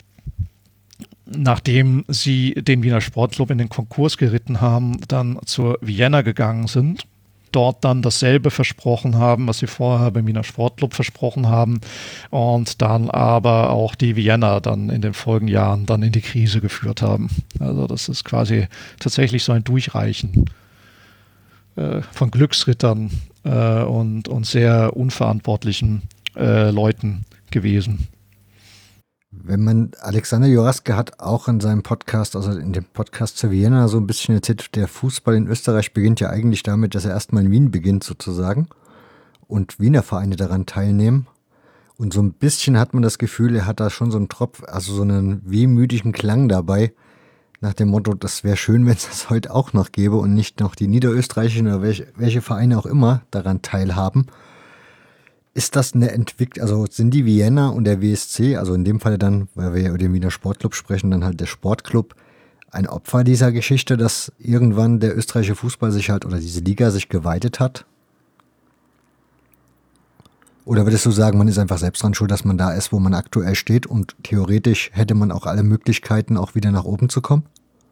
nachdem sie den Wiener Sportclub in den Konkurs geritten haben, dann zur Vienna gegangen sind, dort dann dasselbe versprochen haben, was sie vorher beim Wiener Sportclub versprochen haben und dann aber auch die Vienna dann in den folgenden Jahren dann in die Krise geführt haben. Also das ist quasi tatsächlich so ein Durchreichen von Glücksrittern und sehr unverantwortlichen Leuten gewesen. Wenn man, Alexander Joraske hat auch in seinem Podcast, also in dem Podcast zur Vienna, so ein bisschen erzählt, der Fußball in Österreich beginnt ja eigentlich damit, dass er erstmal in Wien beginnt sozusagen und Wiener Vereine daran teilnehmen. Und so ein bisschen hat man das Gefühl, er hat da schon so einen Tropf, also so einen wehmütigen Klang dabei, nach dem Motto, das wäre schön, wenn es das heute auch noch gäbe und nicht noch die niederösterreichischen oder welche Vereine auch immer daran teilhaben. Ist das eine Entwicklung, also sind die Vienna und der WSC, also in dem Fall dann, weil wir ja über den Wiener Sportclub sprechen, dann halt der Sportclub, ein Opfer dieser Geschichte, dass irgendwann der österreichische Fußball sich halt oder diese Liga sich geweitet hat? Oder würdest du sagen, man ist einfach selbst dran schuld, dass man da ist, wo man aktuell steht und theoretisch hätte man auch alle Möglichkeiten, auch wieder nach oben zu kommen?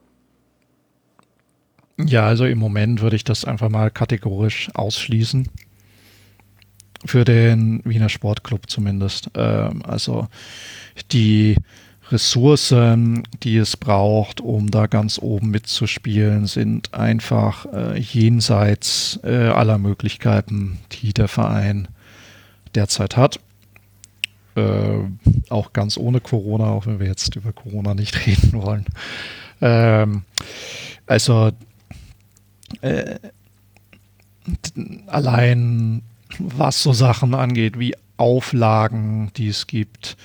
Ja, also im Moment würde ich das einfach mal kategorisch ausschließen. Für den Wiener Sportclub zumindest. Also die Ressourcen, die es braucht, um da ganz oben mitzuspielen, sind einfach jenseits aller Möglichkeiten, die der Verein derzeit hat. Auch ganz ohne Corona, auch wenn wir jetzt über Corona nicht reden wollen. Allein was so Sachen angeht, wie Auflagen, die es gibt,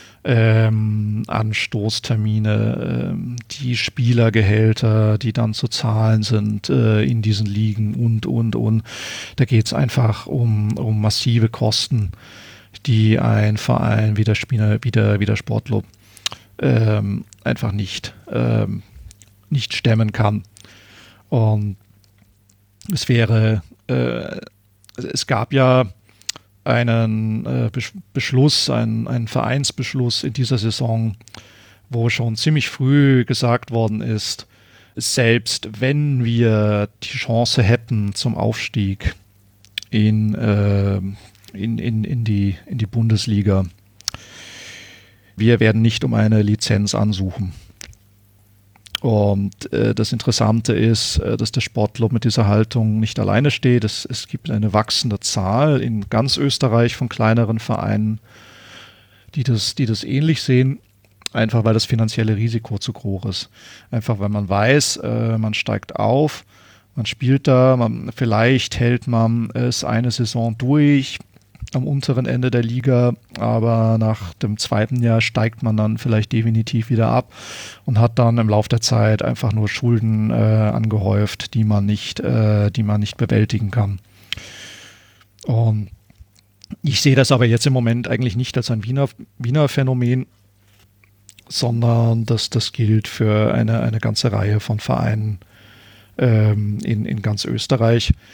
Anstoßtermine, die Spielergehälter, die dann zu zahlen sind in diesen Ligen und. Da geht es einfach um massive Kosten, die ein Verein wie der Sportclub einfach nicht stemmen kann. Und es gab ja einen Beschluss, einen Vereinsbeschluss in dieser Saison, wo schon ziemlich früh gesagt worden ist, selbst wenn wir die Chance hätten zum Aufstieg in die Bundesliga, wir werden nicht um eine Lizenz ansuchen. Und das Interessante ist, dass der Sportclub mit dieser Haltung nicht alleine steht. Es gibt eine wachsende Zahl in ganz Österreich von kleineren Vereinen, die das ähnlich sehen, einfach weil das finanzielle Risiko zu groß ist. Einfach weil man weiß, man steigt auf, man spielt da, vielleicht hält man es eine Saison durch am unteren Ende der Liga, aber nach dem zweiten Jahr steigt man dann vielleicht definitiv wieder ab und hat dann im Laufe der Zeit einfach nur Schulden angehäuft, die man nicht bewältigen kann. Und ich sehe das aber jetzt im Moment eigentlich nicht als ein Wiener Phänomen, sondern das gilt für eine ganze Reihe von Vereinen in ganz Österreich.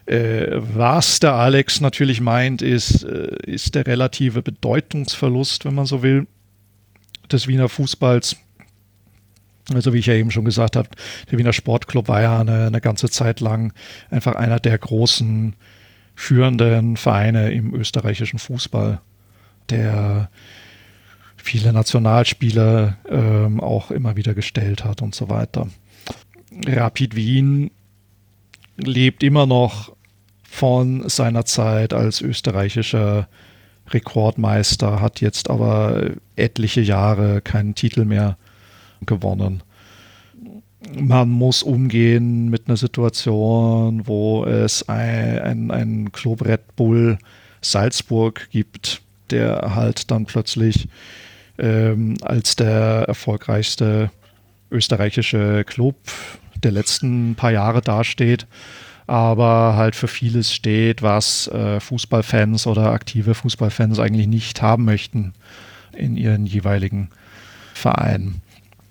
Was der Alex natürlich meint, ist der relative Bedeutungsverlust, wenn man so will, des Wiener Fußballs. Also wie ich ja eben schon gesagt habe, der Wiener Sportclub war ja eine ganze Zeit lang einfach einer der großen führenden Vereine im österreichischen Fußball, der viele Nationalspieler auch immer wieder gestellt hat und so weiter. Rapid Wien lebt immer noch von seiner Zeit als österreichischer Rekordmeister, hat jetzt aber etliche Jahre keinen Titel mehr gewonnen. Man muss umgehen mit einer Situation, wo es ein Club Red Bull Salzburg gibt, der halt dann plötzlich als der erfolgreichste österreichische Club der letzten paar Jahre dasteht, aber halt für vieles steht, was Fußballfans oder aktive Fußballfans eigentlich nicht haben möchten in ihren jeweiligen Vereinen.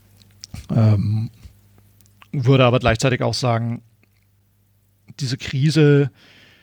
Würde aber gleichzeitig auch sagen, diese Krise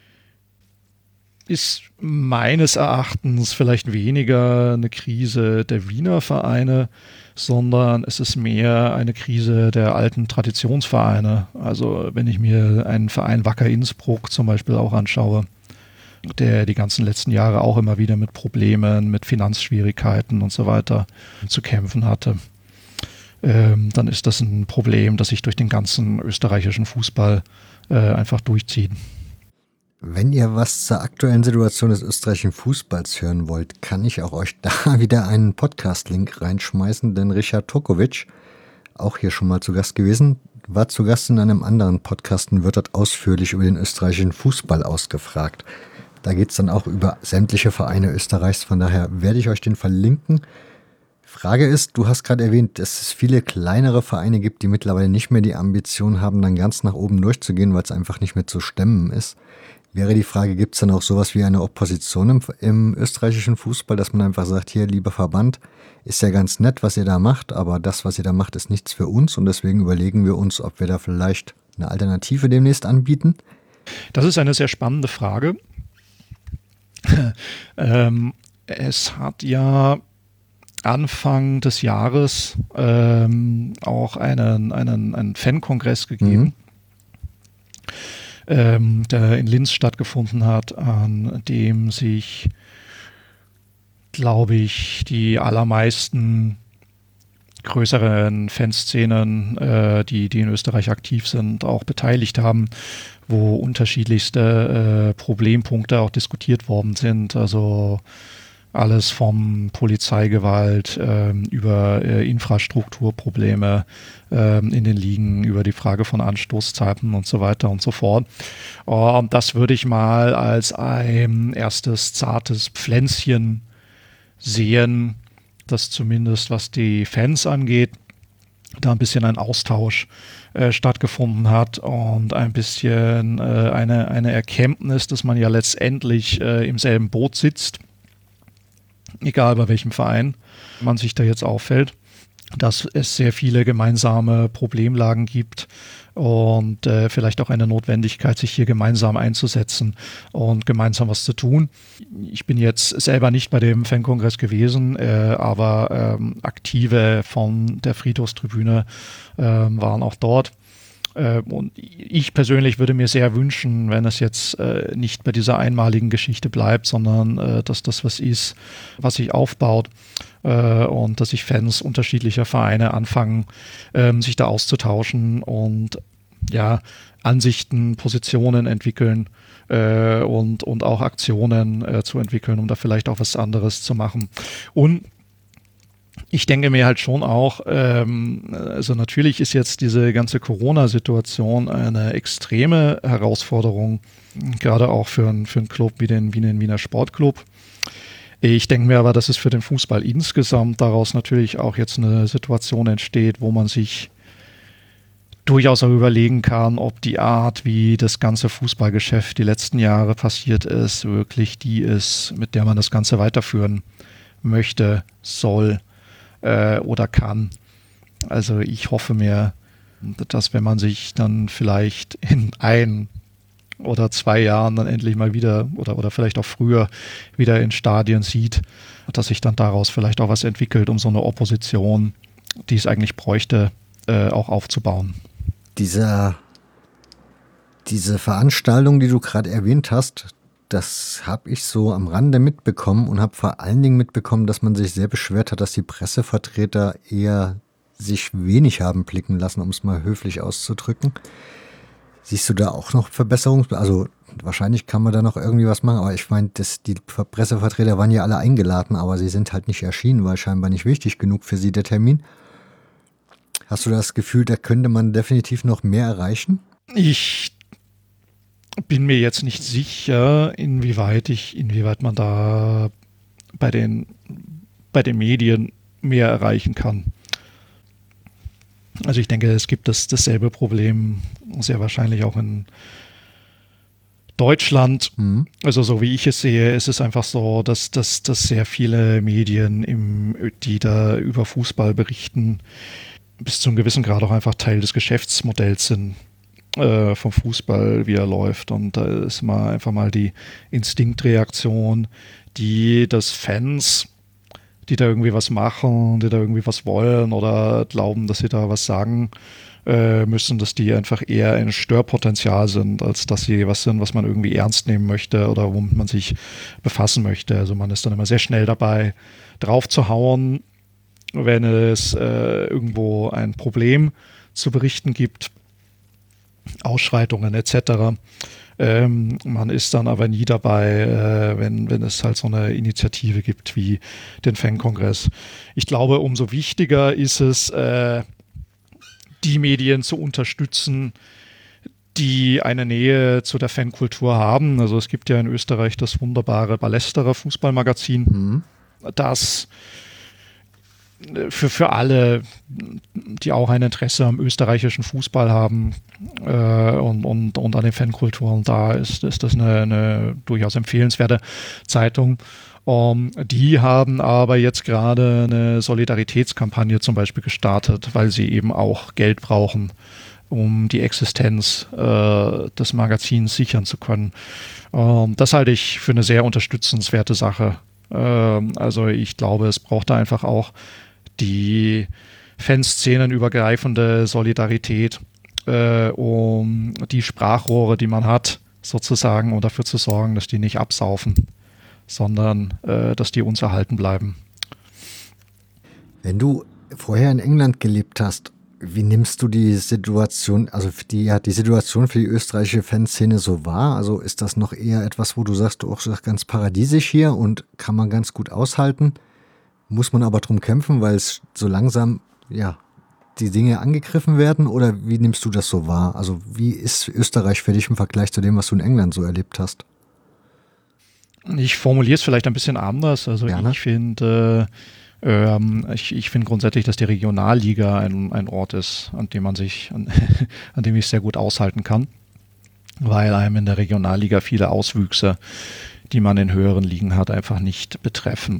ist meines Erachtens vielleicht weniger eine Krise der Wiener Vereine, sondern es ist mehr eine Krise der alten Traditionsvereine. Also wenn ich mir einen Verein Wacker Innsbruck zum Beispiel auch anschaue, der die ganzen letzten Jahre auch immer wieder mit Problemen, mit Finanzschwierigkeiten und so weiter zu kämpfen hatte, dann ist das ein Problem, das sich durch den ganzen österreichischen Fußball einfach durchzieht. Wenn ihr was zur aktuellen Situation des österreichischen Fußballs hören wollt, kann ich auch euch da wieder einen Podcast-Link reinschmeißen, denn Richard Tokovic, auch hier schon mal zu Gast gewesen, war zu Gast in einem anderen Podcast und wird dort ausführlich über den österreichischen Fußball ausgefragt. Da geht es dann auch über sämtliche Vereine Österreichs, von daher werde ich euch den verlinken. Frage ist, du hast gerade erwähnt, dass es viele kleinere Vereine gibt, die mittlerweile nicht mehr die Ambition haben, dann ganz nach oben durchzugehen, weil es einfach nicht mehr zu stemmen ist. Wäre die Frage, gibt es dann auch sowas wie eine Opposition im österreichischen Fußball, dass man einfach sagt, hier, lieber Verband, ist ja ganz nett, was ihr da macht, aber das, was ihr da macht, ist nichts für uns und deswegen überlegen wir uns, ob wir da vielleicht eine Alternative demnächst anbieten? Das ist eine sehr spannende Frage. Es hat ja Anfang des Jahres auch einen Fankongress gegeben, der in Linz stattgefunden hat, an dem sich, glaube ich, die allermeisten größeren Fanszenen, die in Österreich aktiv sind, auch beteiligt haben, wo unterschiedlichste Problempunkte auch diskutiert worden sind. Also alles vom Polizeigewalt über Infrastrukturprobleme in den Ligen, über die Frage von Anstoßzeiten und so weiter und so fort. Und das würde ich mal als ein erstes zartes Pflänzchen sehen, das zumindest was die Fans angeht, da ein bisschen ein Austausch stattgefunden hat und ein bisschen eine Erkenntnis, dass man ja letztendlich im selben Boot sitzt, egal bei welchem Verein man sich da jetzt auffällt, dass es sehr viele gemeinsame Problemlagen gibt und vielleicht auch eine Notwendigkeit, sich hier gemeinsam einzusetzen und gemeinsam was zu tun. Ich bin jetzt selber nicht bei dem Fankongress gewesen, aber Aktive von der Friedhofstribüne waren auch dort. Und ich persönlich würde mir sehr wünschen, wenn es jetzt nicht bei dieser einmaligen Geschichte bleibt, sondern dass das was ist, was sich aufbaut und dass sich Fans unterschiedlicher Vereine anfangen, sich da auszutauschen und ja, Ansichten, Positionen entwickeln und auch Aktionen zu entwickeln, um da vielleicht auch was anderes zu machen. Und ich denke mir halt schon auch, also natürlich ist jetzt diese ganze Corona-Situation eine extreme Herausforderung, gerade auch für einen Club wie den Wiener Sportclub. Ich denke mir aber, dass es für den Fußball insgesamt daraus natürlich auch jetzt eine Situation entsteht, wo man sich durchaus auch überlegen kann, ob die Art, wie das ganze Fußballgeschäft die letzten Jahre passiert ist, wirklich die ist, mit der man das Ganze weiterführen möchte, soll oder kann. Also ich hoffe mir, dass wenn man sich dann vielleicht in 1 oder 2 Jahren dann endlich mal wieder oder vielleicht auch früher wieder in Stadien sieht, dass sich dann daraus vielleicht auch was entwickelt, um so eine Opposition, die es eigentlich bräuchte, auch aufzubauen. Diese Veranstaltung, die du gerade erwähnt hast, das habe ich so am Rande mitbekommen und habe vor allen Dingen mitbekommen, dass man sich sehr beschwert hat, dass die Pressevertreter eher sich wenig haben blicken lassen, um es mal höflich auszudrücken. Siehst du da auch noch Also wahrscheinlich kann man da noch irgendwie was machen, aber ich meine, die Pressevertreter waren ja alle eingeladen, aber sie sind halt nicht erschienen, weil scheinbar nicht wichtig genug für sie der Termin. Hast du das Gefühl, da könnte man definitiv noch mehr erreichen? Ich bin mir jetzt nicht sicher, inwieweit man da bei den Medien mehr erreichen kann. Also ich denke, es gibt dasselbe Problem sehr wahrscheinlich auch in Deutschland. Also so wie ich es sehe, ist es einfach so, dass sehr viele Medien, die da über Fußball berichten, bis zu einem gewissen Grad auch einfach Teil des Geschäftsmodells sind vom Fußball, wie er läuft. Und da ist einfach mal die Instinktreaktion, dass Fans, die da irgendwie was machen, die da irgendwie was wollen oder glauben, dass sie da was sagen müssen, dass die einfach eher ein Störpotenzial sind, als dass sie was sind, was man irgendwie ernst nehmen möchte oder womit man sich befassen möchte. Also man ist dann immer sehr schnell dabei, drauf zu hauen, wenn es irgendwo ein Problem zu berichten gibt, Ausschreitungen etc. Man ist dann aber nie dabei, wenn es halt so eine Initiative gibt wie den Fankongress. Ich glaube, umso wichtiger ist es, die Medien zu unterstützen, die eine Nähe zu der Fankultur haben. Also es gibt ja in Österreich das wunderbare Ballesterer Fußballmagazin, das für alle, die auch ein Interesse am österreichischen Fußball haben und an den Fankulturen, da ist das eine durchaus empfehlenswerte Zeitung. Die haben aber jetzt gerade eine Solidaritätskampagne zum Beispiel gestartet, weil sie eben auch Geld brauchen, um die Existenz des Magazins sichern zu können. Das halte ich für eine sehr unterstützenswerte Sache. Also ich glaube, es braucht da einfach auch die fanszenenübergreifende Solidarität, um die Sprachrohre, die man hat, sozusagen, und dafür zu sorgen, dass die nicht absaufen, sondern dass die uns erhalten bleiben. Wenn du vorher in England gelebt hast, wie nimmst du die Situation, also die Situation für die österreichische Fanszene so wahr? Also ist das noch eher etwas, wo du sagst, ganz paradiesisch hier und kann man ganz gut aushalten? Muss man aber drum kämpfen, weil es so langsam, die Dinge angegriffen werden? Oder wie nimmst du das so wahr? Also wie ist Österreich für dich im Vergleich zu dem, was du in England so erlebt hast? Ich formuliere es vielleicht ein bisschen anders. Also ich finde grundsätzlich, dass die Regionalliga ein Ort ist, an dem ich sehr gut aushalten kann, weil einem in der Regionalliga viele Auswüchse, die man in höheren Ligen hat, einfach nicht betreffen.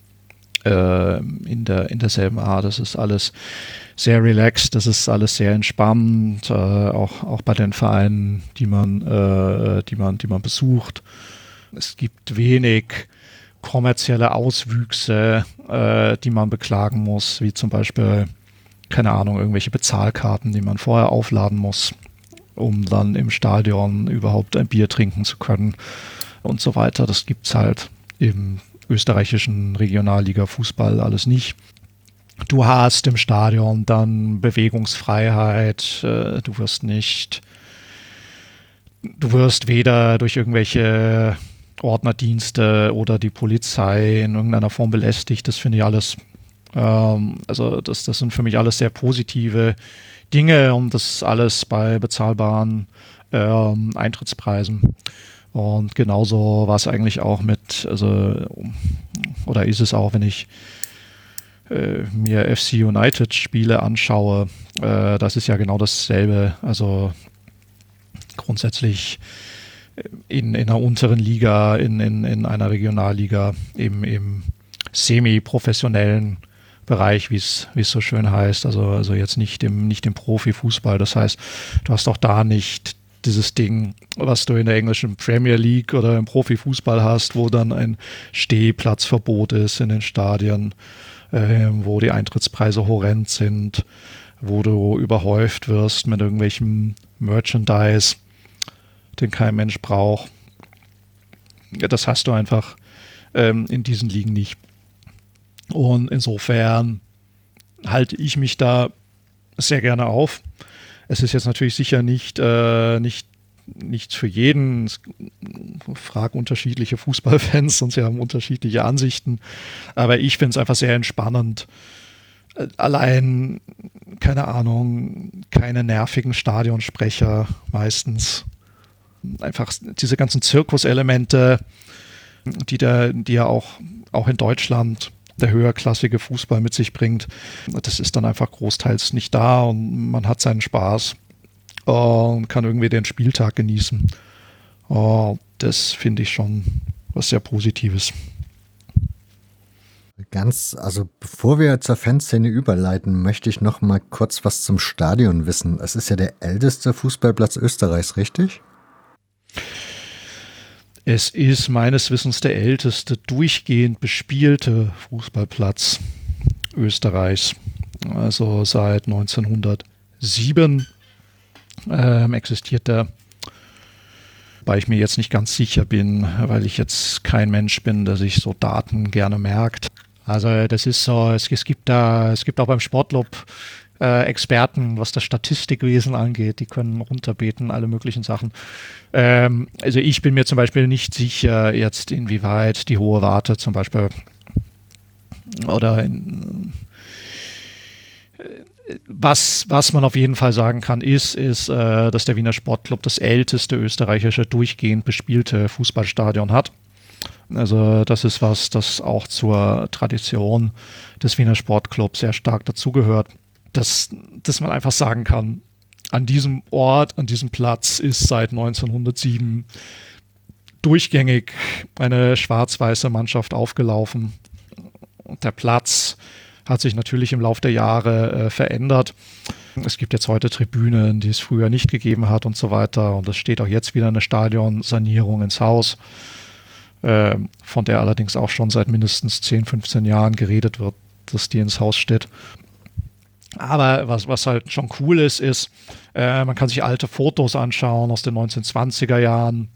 In derselben Art. Das ist alles sehr relaxed, das ist alles sehr entspannt, auch bei den Vereinen, die man besucht. Es gibt wenig kommerzielle Auswüchse, die man beklagen muss, wie zum Beispiel, keine Ahnung, irgendwelche Bezahlkarten, die man vorher aufladen muss, um dann im Stadion überhaupt ein Bier trinken zu können und so weiter. Das gibt's halt im österreichischen Regionalliga-Fußball alles nicht. Du hast im Stadion dann Bewegungsfreiheit, du wirst weder durch irgendwelche Ordnerdienste oder die Polizei in irgendeiner Form belästigt. Das finde ich alles, das sind für mich alles sehr positive Dinge und das alles bei bezahlbaren Eintrittspreisen. Und genauso war es eigentlich auch oder ist es auch, wenn ich mir FC United Spiele anschaue, das ist ja genau dasselbe. Also grundsätzlich in einer unteren Liga, in einer Regionalliga, eben im semi-professionellen Bereich, wie es so schön heißt, also jetzt nicht im Profifußball. Das heißt, du hast auch da nicht dieses Ding, was du in der englischen Premier League oder im Profifußball hast, wo dann ein Stehplatzverbot ist in den Stadien, wo die Eintrittspreise horrend sind, wo du überhäuft wirst mit irgendwelchem Merchandise, den kein Mensch braucht. Ja, das hast du einfach in diesen Ligen nicht. Und insofern halte ich mich da sehr gerne auf. Es ist jetzt natürlich sicher nichts für jeden. Frag unterschiedliche Fußballfans und sie haben unterschiedliche Ansichten. Aber ich finde es einfach sehr entspannend. Allein, keine Ahnung, keine nervigen Stadionsprecher meistens. Einfach diese ganzen Zirkuselemente, die ja auch in Deutschland der höherklassige Fußball mit sich bringt. Das ist dann einfach großteils nicht da und man hat seinen Spaß und kann irgendwie den Spieltag genießen. Das finde ich schon was sehr Positives. Also bevor wir zur Fanszene überleiten, möchte ich noch mal kurz was zum Stadion wissen. Es ist ja der älteste Fußballplatz Österreichs, richtig? Es ist meines Wissens der älteste durchgehend bespielte Fußballplatz Österreichs. Also seit 1907 existiert er. Wobei ich mir jetzt nicht ganz sicher bin, weil ich jetzt kein Mensch bin, der sich so Daten gerne merkt. Also das ist so, es gibt auch beim Sportclub Experten, was das Statistikwesen angeht, die können runterbeten, alle möglichen Sachen. Also ich bin mir zum Beispiel nicht sicher jetzt, inwieweit die Hohe Warte zum Beispiel oder was man auf jeden Fall sagen kann, ist, dass der Wiener Sportclub das älteste österreichische durchgehend bespielte Fußballstadion hat. Also das ist was, das auch zur Tradition des Wiener Sportclubs sehr stark dazugehört. Dass man einfach sagen kann, an diesem Ort, an diesem Platz ist seit 1907 durchgängig eine schwarz-weiße Mannschaft aufgelaufen. Und der Platz hat sich natürlich im Laufe der Jahre verändert. Es gibt jetzt heute Tribünen, die es früher nicht gegeben hat und so weiter. Und es steht auch jetzt wieder eine Stadionsanierung ins Haus, von der allerdings auch schon seit mindestens 10, 15 Jahren geredet wird, dass die ins Haus steht. Aber was halt schon cool ist, man kann sich alte Fotos anschauen aus den 1920er Jahren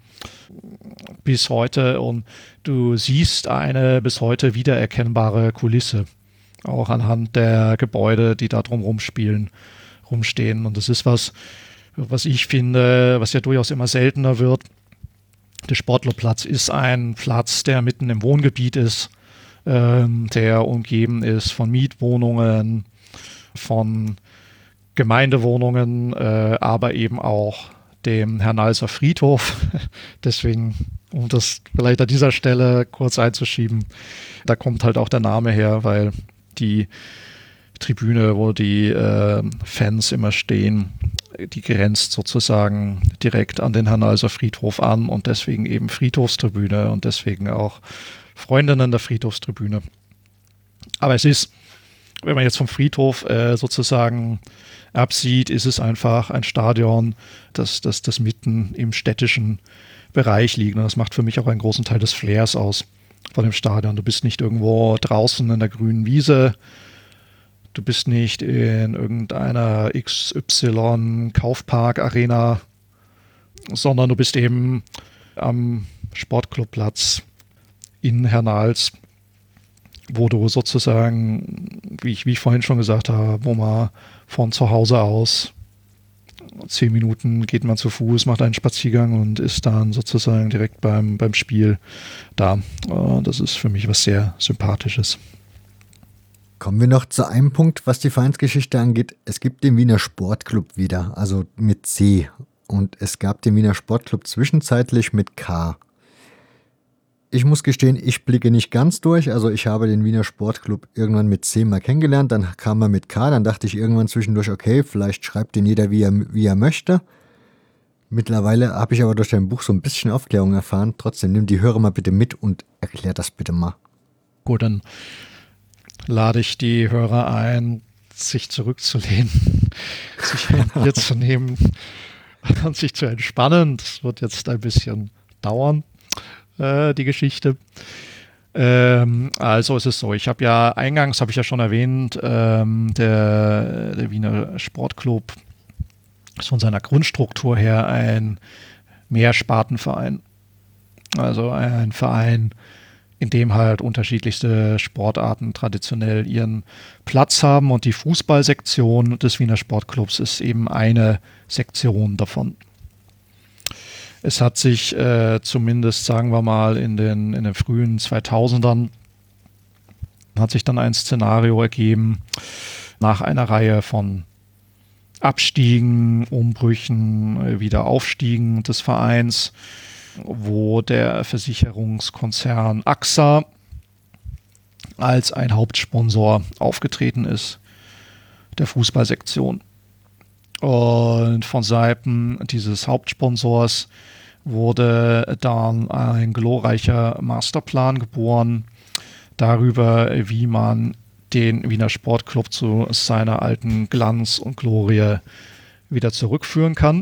bis heute und du siehst eine bis heute wiedererkennbare Kulisse, auch anhand der Gebäude, die da drum rumstehen. Und das ist was ich finde, was ja durchaus immer seltener wird. Der Sportlerplatz ist ein Platz, der mitten im Wohngebiet ist, der umgeben ist von Mietwohnungen, von Gemeindewohnungen, aber eben auch dem Hernalser Friedhof. Deswegen, um das vielleicht an dieser Stelle kurz einzuschieben, da kommt halt auch der Name her, weil die Tribüne, wo die Fans immer stehen, die grenzt sozusagen direkt an den Hernalser Friedhof an und deswegen eben Friedhofstribüne und deswegen auch Freundinnen der Friedhofstribüne. Aber es ist, wenn man jetzt vom Friedhof sozusagen absieht, ist es einfach ein Stadion, das mitten im städtischen Bereich liegt. Und das macht für mich auch einen großen Teil des Flairs aus von dem Stadion. Du bist nicht irgendwo draußen in der grünen Wiese, du bist nicht in irgendeiner XY-Kaufpark-Arena, sondern du bist eben am Sportclubplatz in Hernals, wo du sozusagen, wie ich vorhin schon gesagt habe, wo man von zu Hause aus 10 Minuten geht man zu Fuß, macht einen Spaziergang und ist dann sozusagen direkt beim Spiel da. Das ist für mich was sehr Sympathisches. Kommen wir noch zu einem Punkt, was die Vereinsgeschichte angeht. Es gibt den Wiener Sportclub wieder, also mit C. Und es gab den Wiener Sportclub zwischenzeitlich mit K. Ich muss gestehen, ich blicke nicht ganz durch. Also ich habe den Wiener Sportclub irgendwann mit C mal kennengelernt, dann kam er mit K, dann dachte ich irgendwann zwischendurch, okay, vielleicht schreibt den jeder, wie er möchte. Mittlerweile habe ich aber durch dein Buch so ein bisschen Aufklärung erfahren. Trotzdem, nimm die Hörer mal bitte mit und erklär das bitte mal. Gut, dann lade ich die Hörer ein, sich zurückzulehnen, sich ein Bier zu nehmen und sich zu entspannen. Das wird jetzt ein bisschen dauern, die Geschichte. Also es ist so, ich habe ja eingangs, habe ich ja schon erwähnt, der Wiener Sportclub ist von seiner Grundstruktur her ein Mehrspartenverein. Also ein Verein, in dem halt unterschiedlichste Sportarten traditionell ihren Platz haben, und die Fußballsektion des Wiener Sportclubs ist eben eine Sektion davon. Es hat sich zumindest, sagen wir mal, in den frühen 2000ern hat sich dann ein Szenario ergeben, nach einer Reihe von Abstiegen, Umbrüchen, Wiederaufstiegen des Vereins, wo der Versicherungskonzern AXA als ein Hauptsponsor aufgetreten ist, der Fußballsektion. Und von Seiten dieses Hauptsponsors wurde dann ein glorreicher Masterplan geboren darüber, wie man den Wiener Sportclub zu seiner alten Glanz und Glorie wieder zurückführen kann.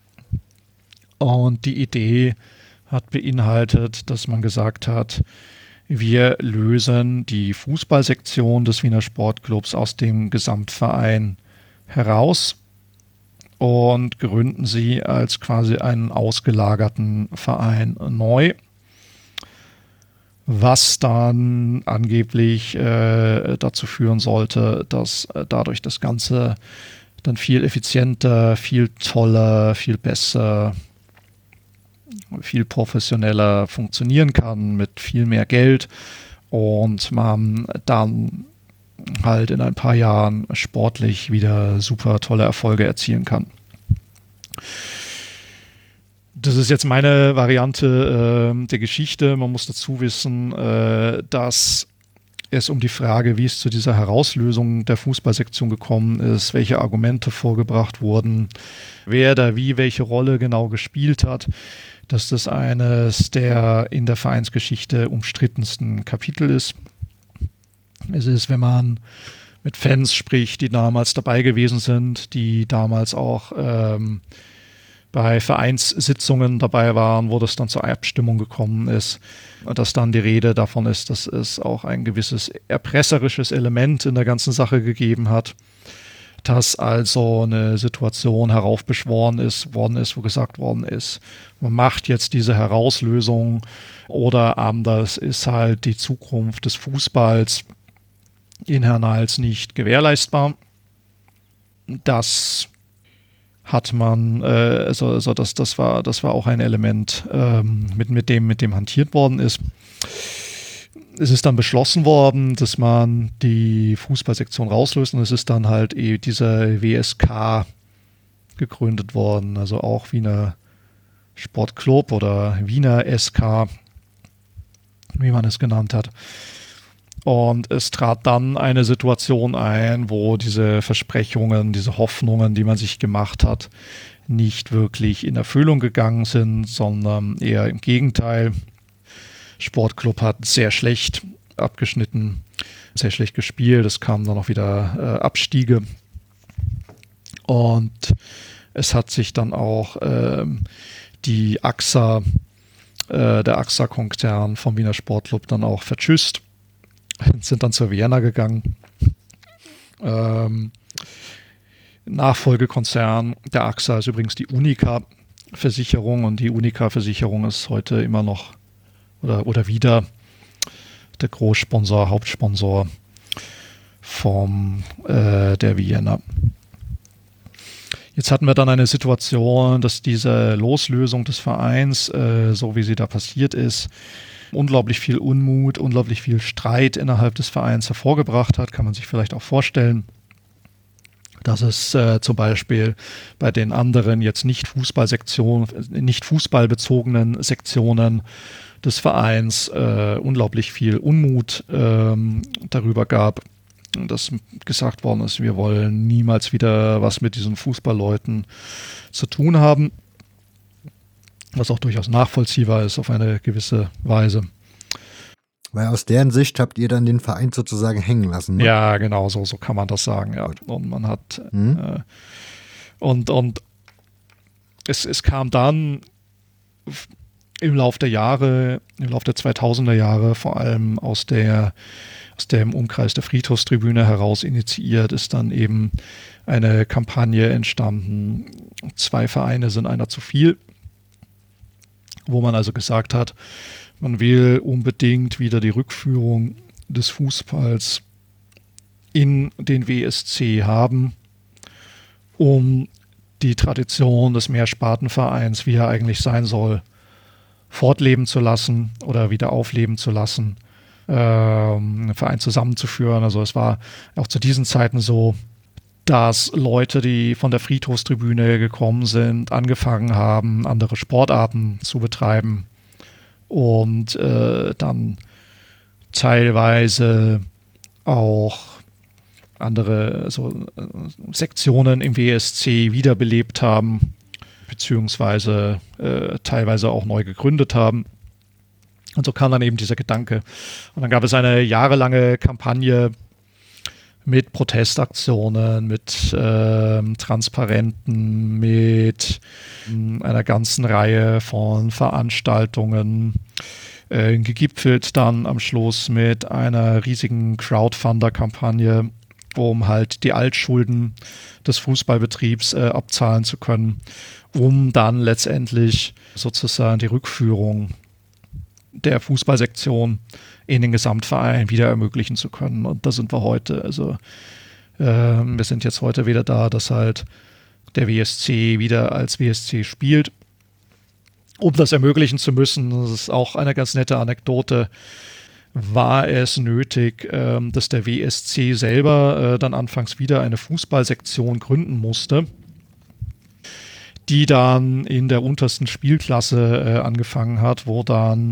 Und die Idee hat beinhaltet, dass man gesagt hat, wir lösen die Fußballsektion des Wiener Sportclubs aus dem Gesamtverein heraus und gründen sie als quasi einen ausgelagerten Verein neu, was dann angeblich dazu führen sollte, dass dadurch das Ganze dann viel effizienter, viel toller, viel besser, viel professioneller funktionieren kann, mit viel mehr Geld, und man dann halt in ein paar Jahren sportlich wieder super tolle Erfolge erzielen kann. Das ist jetzt meine Variante der Geschichte. Man muss dazu wissen, dass es um die Frage, wie es zu dieser Herauslösung der Fußballsektion gekommen ist, welche Argumente vorgebracht wurden, wer da wie welche Rolle genau gespielt hat, dass das eines der in der Vereinsgeschichte umstrittensten Kapitel ist. Es ist, wenn man mit Fans spricht, die damals dabei gewesen sind, die damals auch bei Vereinssitzungen dabei waren, wo das dann zur Abstimmung gekommen ist, dass dann die Rede davon ist, dass es auch ein gewisses erpresserisches Element in der ganzen Sache gegeben hat, dass also eine Situation heraufbeschworen worden ist, wo gesagt worden ist, man macht jetzt diese Herauslösung oder anders ist halt die Zukunft des Fußballs in Hernals nicht gewährleistbar. Das hat man, das war auch ein Element, mit dem hantiert worden ist. Es ist dann beschlossen worden, dass man die Fußballsektion rauslöst, und es ist dann halt dieser WSK gegründet worden, also auch Wiener Sportclub oder Wiener SK, wie man es genannt hat. Und es trat dann eine Situation ein, wo diese Versprechungen, diese Hoffnungen, die man sich gemacht hat, nicht wirklich in Erfüllung gegangen sind, sondern eher im Gegenteil. Sportclub hat sehr schlecht abgeschnitten, sehr schlecht gespielt. Es kamen dann auch wieder Abstiege. Und es hat sich dann auch die AXA, der AXA-Konzern vom Wiener Sportclub dann auch vertschüsst. Sind dann zur Vienna gegangen. Nachfolgekonzern der AXA ist übrigens die Unica-Versicherung, und die Unica-Versicherung ist heute immer noch oder wieder der Großsponsor, Hauptsponsor der Vienna. Jetzt hatten wir dann eine Situation, dass diese Loslösung des Vereins, so wie sie da passiert ist, unglaublich viel Unmut, unglaublich viel Streit innerhalb des Vereins hervorgebracht hat, kann man sich vielleicht auch vorstellen, dass es zum Beispiel bei den anderen jetzt nicht fußballbezogenen Sektionen des Vereins unglaublich viel Unmut darüber gab, dass gesagt worden ist, wir wollen niemals wieder was mit diesen Fußballleuten zu tun haben. Was auch durchaus nachvollziehbar ist auf eine gewisse Weise. Weil aus deren Sicht habt ihr dann den Verein sozusagen hängen lassen, ne? Ja, genau, so kann man das sagen, ja. Und man hat und es kam dann im Lauf der 2000er Jahre, vor allem aus dem Umkreis der Friedhofstribüne heraus initiiert, ist dann eben eine Kampagne entstanden, 2 Vereine sind einer zu viel, wo man also gesagt hat, man will unbedingt wieder die Rückführung des Fußballs in den WSC haben, um die Tradition des Mehrspartenvereins, wie er eigentlich sein soll, fortleben zu lassen oder wieder aufleben zu lassen, einen Verein zusammenzuführen. Also es war auch zu diesen Zeiten so, dass Leute, die von der Friedhofstribüne gekommen sind, angefangen haben, andere Sportarten zu betreiben und dann teilweise auch andere Sektionen im WSC wiederbelebt haben, beziehungsweise teilweise auch neu gegründet haben. Und so kam dann eben dieser Gedanke. Und dann gab es eine jahrelange Kampagne mit Protestaktionen, mit Transparenten, mit einer ganzen Reihe von Veranstaltungen, gegipfelt dann am Schluss mit einer riesigen Crowdfunder-Kampagne, um halt die Altschulden des Fußballbetriebs abzahlen zu können, um dann letztendlich sozusagen die Rückführung der Fußballsektion in den Gesamtverein wieder ermöglichen zu können. Und da sind wir heute. Also wir sind jetzt heute wieder da, dass halt der WSC wieder als WSC spielt. Um das ermöglichen zu müssen, das ist auch eine ganz nette Anekdote, war es nötig, dass der WSC selber dann anfangs wieder eine Fußballsektion gründen musste, die dann in der untersten Spielklasse angefangen hat, wo dann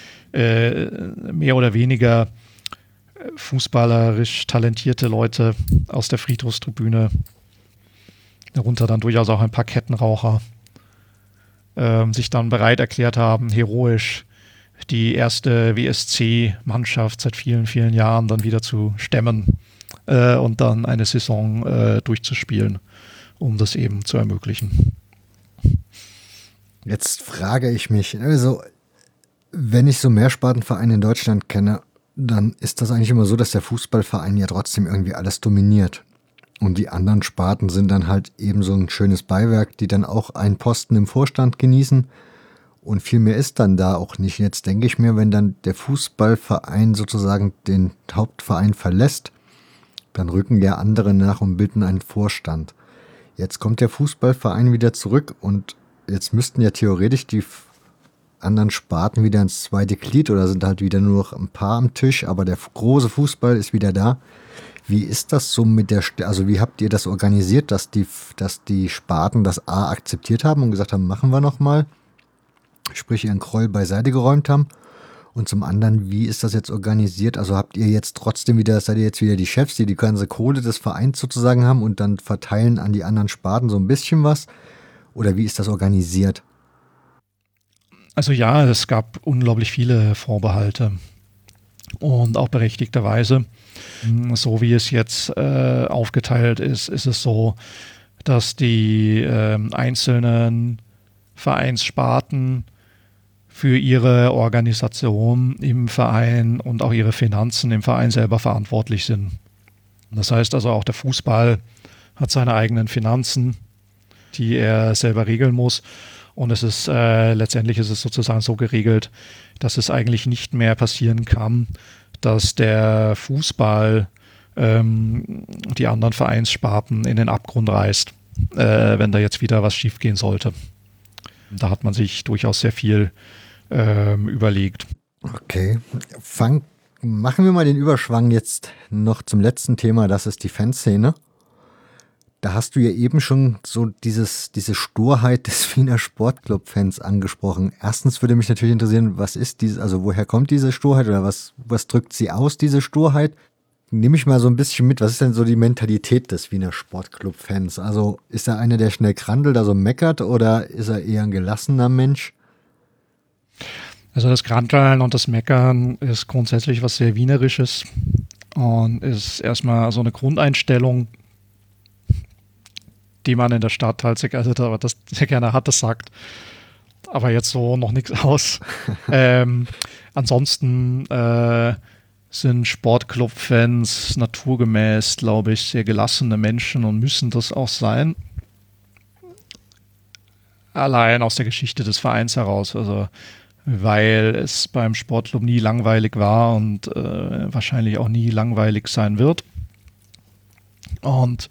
mehr oder weniger fußballerisch talentierte Leute aus der Friedhofstribüne, darunter dann durchaus auch ein paar Kettenraucher, sich dann bereit erklärt haben, heroisch die erste WSC-Mannschaft seit vielen, vielen Jahren dann wieder zu stemmen und dann eine Saison durchzuspielen, um das eben zu ermöglichen. Jetzt frage ich mich, also wenn ich so Mehrspartenvereine in Deutschland kenne, dann ist das eigentlich immer so, dass der Fußballverein ja trotzdem irgendwie alles dominiert. Und die anderen Sparten sind dann halt eben so ein schönes Beiwerk, die dann auch einen Posten im Vorstand genießen. Und viel mehr ist dann da auch nicht. Jetzt denke ich mir, wenn dann der Fußballverein sozusagen den Hauptverein verlässt, dann rücken ja andere nach und bilden einen Vorstand. Jetzt kommt der Fußballverein wieder zurück und jetzt müssten ja theoretisch die anderen Sparten wieder ins zweite Glied oder sind halt wieder nur noch ein paar am Tisch, aber der große Fußball ist wieder da. Wie ist das so mit also wie habt ihr das organisiert, dass die Sparten das A akzeptiert haben und gesagt haben, machen wir nochmal, sprich ihren Groll beiseite geräumt haben? Und zum anderen, wie ist das jetzt organisiert? Also seid ihr jetzt wieder die Chefs, die ganze Kohle des Vereins sozusagen haben und dann verteilen an die anderen Sparten so ein bisschen was? Oder wie ist das organisiert? Also ja, es gab unglaublich viele Vorbehalte und auch berechtigterweise. So wie es jetzt aufgeteilt ist, ist es so, dass die einzelnen Vereinssparten für ihre Organisation im Verein und auch ihre Finanzen im Verein selber verantwortlich sind. Das heißt also auch der Fußball hat seine eigenen Finanzen, die er selber regeln muss. Und es ist letztendlich ist es sozusagen so geregelt, dass es eigentlich nicht mehr passieren kann, dass der Fußball die anderen Vereinssparten in den Abgrund reißt, wenn da jetzt wieder was schiefgehen sollte. Da hat man sich durchaus sehr viel überlegt. Okay, machen wir mal den Überschwang jetzt noch zum letzten Thema, das ist die Fanszene. Da hast du ja eben schon so diese Sturheit des Wiener Sportclub-Fans angesprochen. Erstens würde mich natürlich interessieren, was ist also woher kommt diese Sturheit oder was drückt sie aus, diese Sturheit? Nehme ich mal so ein bisschen mit, was ist denn so die Mentalität des Wiener Sportclub-Fans? Also ist er einer, der schnell krandelt, also meckert, oder ist er eher ein gelassener Mensch? Also das Kranteln und das Meckern ist grundsätzlich was sehr Wienerisches und ist erstmal so eine Grundeinstellung, die man in der Stadt halt sehr gerne hat, das sagt aber jetzt so noch nichts aus. Ansonsten sind Sportclub-Fans naturgemäß, glaube ich, sehr gelassene Menschen und müssen das auch sein. Allein aus der Geschichte des Vereins heraus, also weil es beim Sportclub nie langweilig war und wahrscheinlich auch nie langweilig sein wird. Und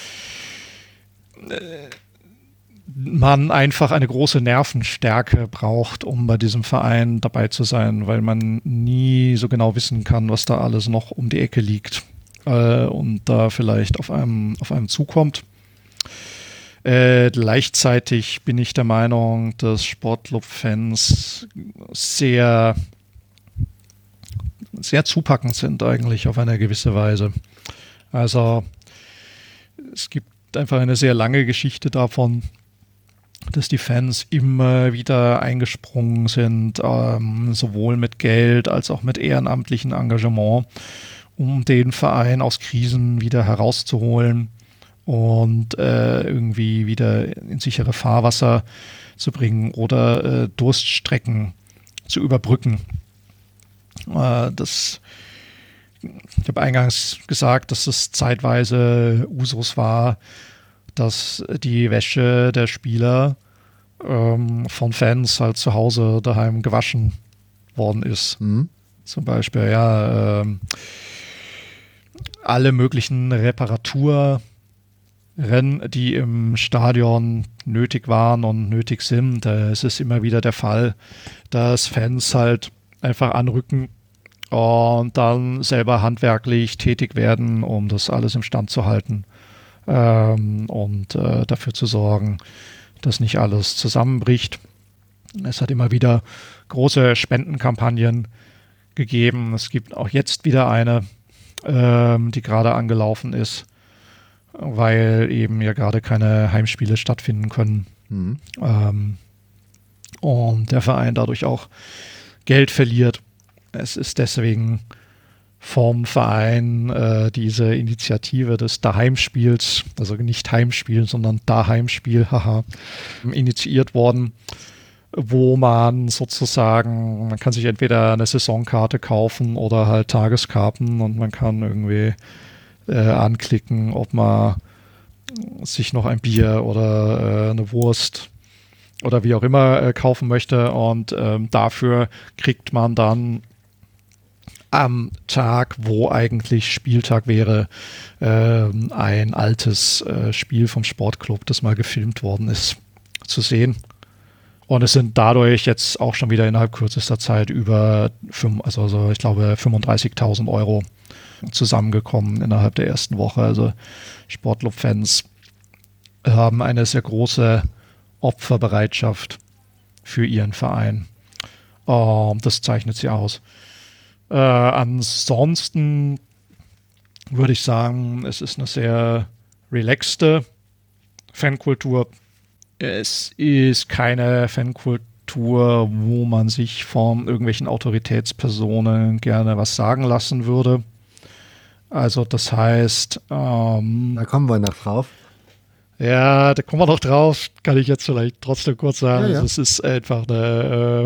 man einfach eine große Nervenstärke braucht, um bei diesem Verein dabei zu sein, weil man nie so genau wissen kann, was da alles noch um die Ecke liegt und da vielleicht auf einem zukommt. Gleichzeitig bin ich der Meinung, dass Sportclub-Fans sehr, sehr zupackend sind eigentlich auf eine gewisse Weise. Also es gibt einfach eine sehr lange Geschichte davon, dass die Fans immer wieder eingesprungen sind, sowohl mit Geld als auch mit ehrenamtlichem Engagement, um den Verein aus Krisen wieder herauszuholen und irgendwie wieder in sichere Fahrwasser zu bringen oder Durststrecken zu überbrücken. Ich habe eingangs gesagt, dass es zeitweise Usus war, dass die Wäsche der Spieler von Fans halt zu Hause daheim gewaschen worden ist. Mhm. Zum Beispiel, ja, alle möglichen Reparaturen, die im Stadion nötig waren und nötig sind. Es ist immer wieder der Fall, dass Fans halt einfach anrücken und dann selber handwerklich tätig werden, um das alles im Stand zu halten. Und dafür zu sorgen, dass nicht alles zusammenbricht. Es hat immer wieder große Spendenkampagnen gegeben. Es gibt auch jetzt wieder eine, die gerade angelaufen ist, weil eben ja gerade keine Heimspiele stattfinden können. Mhm. Und der Verein dadurch auch Geld verliert. Es ist deswegen vom Verein diese Initiative des Daheimspiels, also nicht Heimspiel, sondern Daheimspiel, initiiert worden, wo man sozusagen, man kann sich entweder eine Saisonkarte kaufen oder halt Tageskarten und man kann irgendwie anklicken, ob man sich noch ein Bier oder eine Wurst oder wie auch immer kaufen möchte und dafür kriegt man dann am Tag, wo eigentlich Spieltag wäre, ein altes Spiel vom Sportclub, das mal gefilmt worden ist, zu sehen. Und es sind dadurch jetzt auch schon wieder innerhalb kürzester Zeit über, ich glaube, 35.000 Euro zusammengekommen innerhalb der ersten Woche. Also Sportclub-Fans haben eine sehr große Opferbereitschaft für ihren Verein. Das zeichnet sie aus. Ansonsten würde ich sagen, es ist eine sehr relaxte Fankultur. Es ist keine Fankultur, wo man sich von irgendwelchen Autoritätspersonen gerne was sagen lassen würde. Also das heißt... Da kommen wir noch drauf. Ja, da kommen wir noch drauf. Kann ich jetzt vielleicht trotzdem kurz sagen. Ja. Es ist einfach eine...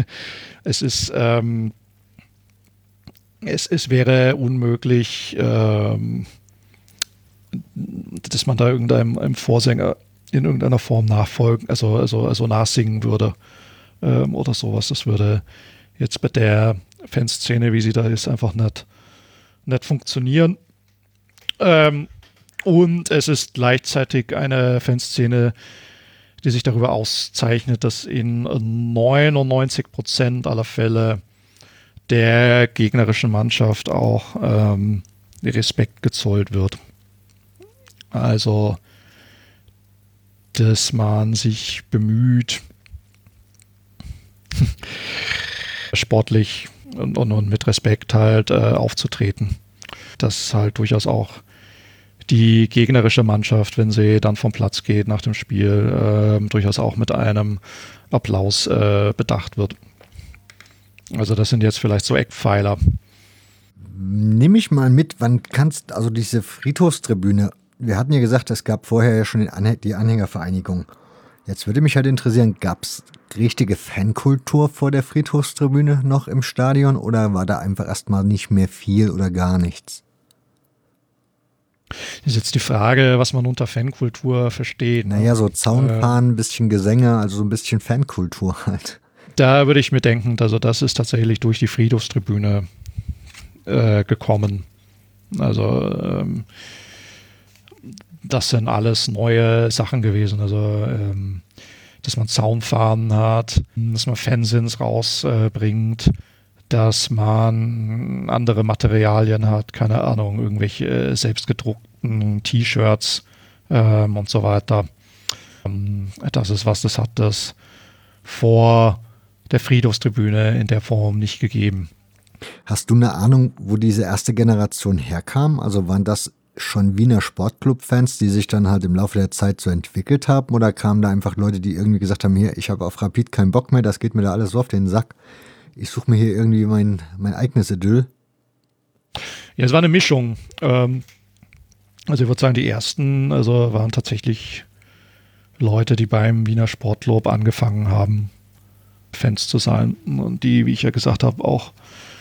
Es wäre unmöglich, dass man da irgendeinem Vorsänger in irgendeiner Form nachfolgen, also nachsingen würde oder sowas. Das würde jetzt bei der Fanszene, wie sie da ist, einfach nicht funktionieren. Und es ist gleichzeitig eine Fanszene, die sich darüber auszeichnet, dass in 99% aller Fälle der gegnerischen Mannschaft auch Respekt gezollt wird. Also, dass man sich bemüht, sportlich und mit Respekt halt aufzutreten. Dass halt durchaus auch die gegnerische Mannschaft, wenn sie dann vom Platz geht nach dem Spiel, durchaus auch mit einem Applaus bedacht wird. Also das sind jetzt vielleicht so Eckpfeiler. Nimm mich mal mit, wann kannst, also diese Friedhofstribüne, wir hatten ja gesagt, es gab vorher ja schon die Anhängervereinigung. Jetzt würde mich halt interessieren, gab es richtige Fankultur vor der Friedhofstribüne noch im Stadion oder war da einfach erstmal nicht mehr viel oder gar nichts? Ist jetzt die Frage, was man unter Fankultur versteht. Naja, so Zaunfahren, ein bisschen Gesänge, also so ein bisschen Fankultur halt. Da würde ich mir denken, also das ist tatsächlich durch die Friedhofstribüne gekommen. Also das sind alles neue Sachen gewesen. Also dass man Zaunfahnen hat, dass man Fanzines rausbringt, dass man andere Materialien hat, keine Ahnung, irgendwelche selbstgedruckten T-Shirts und so weiter. Das ist was, das hat das vor der Friedhofstribüne in der Form nicht gegeben. Hast du eine Ahnung, wo diese erste Generation herkam? Also waren das schon Wiener Sportclub-Fans, die sich dann halt im Laufe der Zeit so entwickelt haben? Oder kamen da einfach Leute, die irgendwie gesagt haben, hier, ich habe auf Rapid keinen Bock mehr, das geht mir da alles so auf den Sack. Ich suche mir hier irgendwie mein eigenes Idyll. Ja, es war eine Mischung. Also ich würde sagen, die ersten waren tatsächlich Leute, die beim Wiener Sportclub angefangen haben, Fans zu sein. Und die, wie ich ja gesagt habe, auch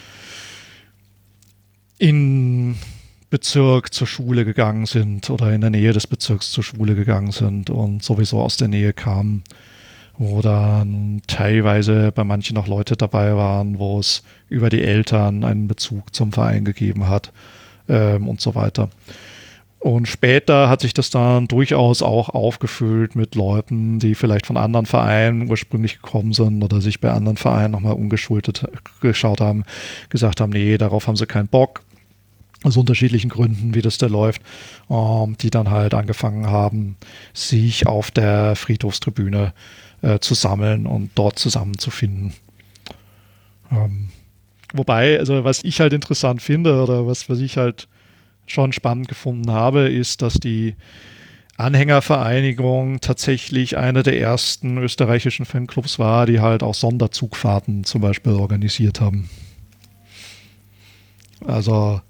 in Bezirk zur Schule gegangen sind oder in der Nähe des Bezirks zur Schule gegangen sind und sowieso aus der Nähe kamen. Wo dann teilweise bei manchen noch Leute dabei waren, wo es über die Eltern einen Bezug zum Verein gegeben hat und so weiter. Und später hat sich das dann durchaus auch aufgefüllt mit Leuten, die vielleicht von anderen Vereinen ursprünglich gekommen sind oder sich bei anderen Vereinen nochmal ungeschuldet geschaut haben, gesagt haben, nee, darauf haben sie keinen Bock. Aus unterschiedlichen Gründen, wie das da läuft, die dann halt angefangen haben, sich auf der Friedhofstribüne zu sammeln und dort zusammenzufinden. Wobei, also was ich halt interessant finde oder was ich halt schon spannend gefunden habe, ist, dass die Anhängervereinigung tatsächlich einer der ersten österreichischen Fanclubs war, die halt auch Sonderzugfahrten zum Beispiel organisiert haben. Also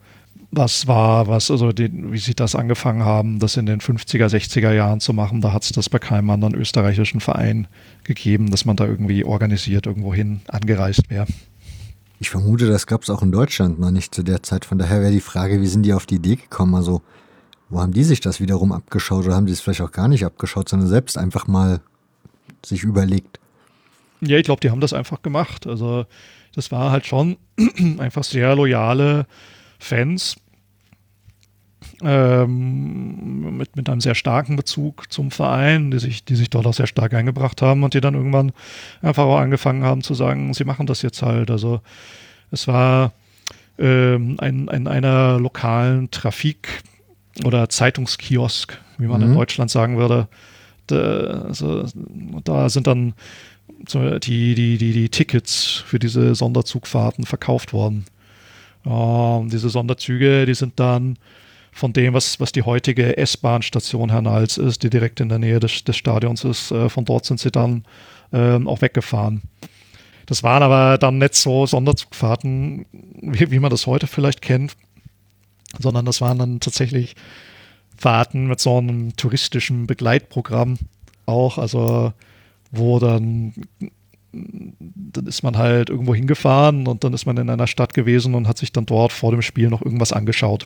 wie sie das angefangen haben, das in den 50er, 60er Jahren zu machen, da hat es das bei keinem anderen österreichischen Verein gegeben, dass man da irgendwie organisiert irgendwohin angereist wäre. Ich vermute, das gab es auch in Deutschland noch nicht zu der Zeit. Von daher wäre die Frage, wie sind die auf die Idee gekommen? Also, wo haben die sich das wiederum abgeschaut oder haben die es vielleicht auch gar nicht abgeschaut, sondern selbst einfach mal sich überlegt? Ja, ich glaube, die haben das einfach gemacht. Also, das war halt schon einfach sehr loyale Fans mit einem sehr starken Bezug zum Verein, die sich dort auch sehr stark eingebracht haben und die dann irgendwann einfach auch angefangen haben zu sagen, sie machen das jetzt halt. Also es war in einer lokalen Trafik- oder Zeitungskiosk, wie man in Deutschland sagen würde. Da sind dann so die Tickets für diese Sonderzugfahrten verkauft worden. Diese Sonderzüge, die sind dann von dem, was die heutige S-Bahn-Station Hernals ist, die direkt in der Nähe des Stadions ist, von dort sind sie dann auch weggefahren. Das waren aber dann nicht so Sonderzugfahrten, wie man das heute vielleicht kennt, sondern das waren dann tatsächlich Fahrten mit so einem touristischen Begleitprogramm auch, also wo dann ist man halt irgendwo hingefahren und dann ist man in einer Stadt gewesen und hat sich dann dort vor dem Spiel noch irgendwas angeschaut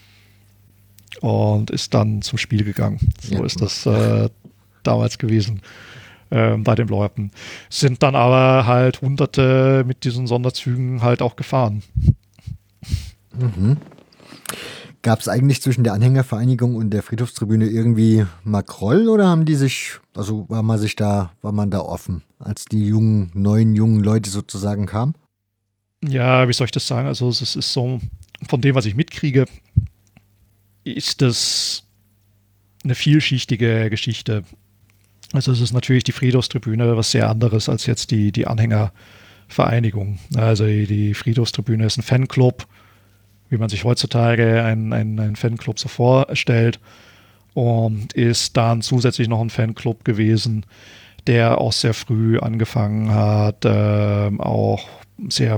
und ist dann zum Spiel gegangen. So ist das damals gewesen bei den Leuten. Sind dann aber halt Hunderte mit diesen Sonderzügen halt auch gefahren. Mhm. Gab es eigentlich zwischen der Anhängervereinigung und der Friedhofstribüne irgendwie Makroll oder haben die sich, also war man da offen, als die neuen jungen Leute sozusagen kamen? Ja, wie soll ich das sagen? Also es ist so, von dem, was ich mitkriege, ist das eine vielschichtige Geschichte. Also es ist natürlich die Friedhofstribüne was sehr anderes als jetzt die Anhängervereinigung. Also die Friedhofstribüne ist ein Fanclub, wie man sich heutzutage einen Fanclub so vorstellt, und ist dann zusätzlich noch ein Fanclub gewesen, der auch sehr früh angefangen hat, auch sehr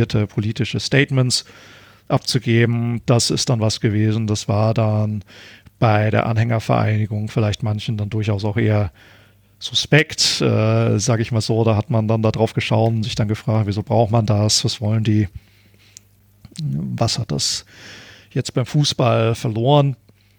politische Statements abzugeben. Das ist dann was gewesen, das war dann bei der Anhängervereinigung vielleicht manchen dann durchaus auch eher suspekt, sage ich mal so. Da hat man dann da drauf geschaut und sich dann gefragt, wieso braucht man das, was wollen die, was hat das jetzt beim Fußball verloren.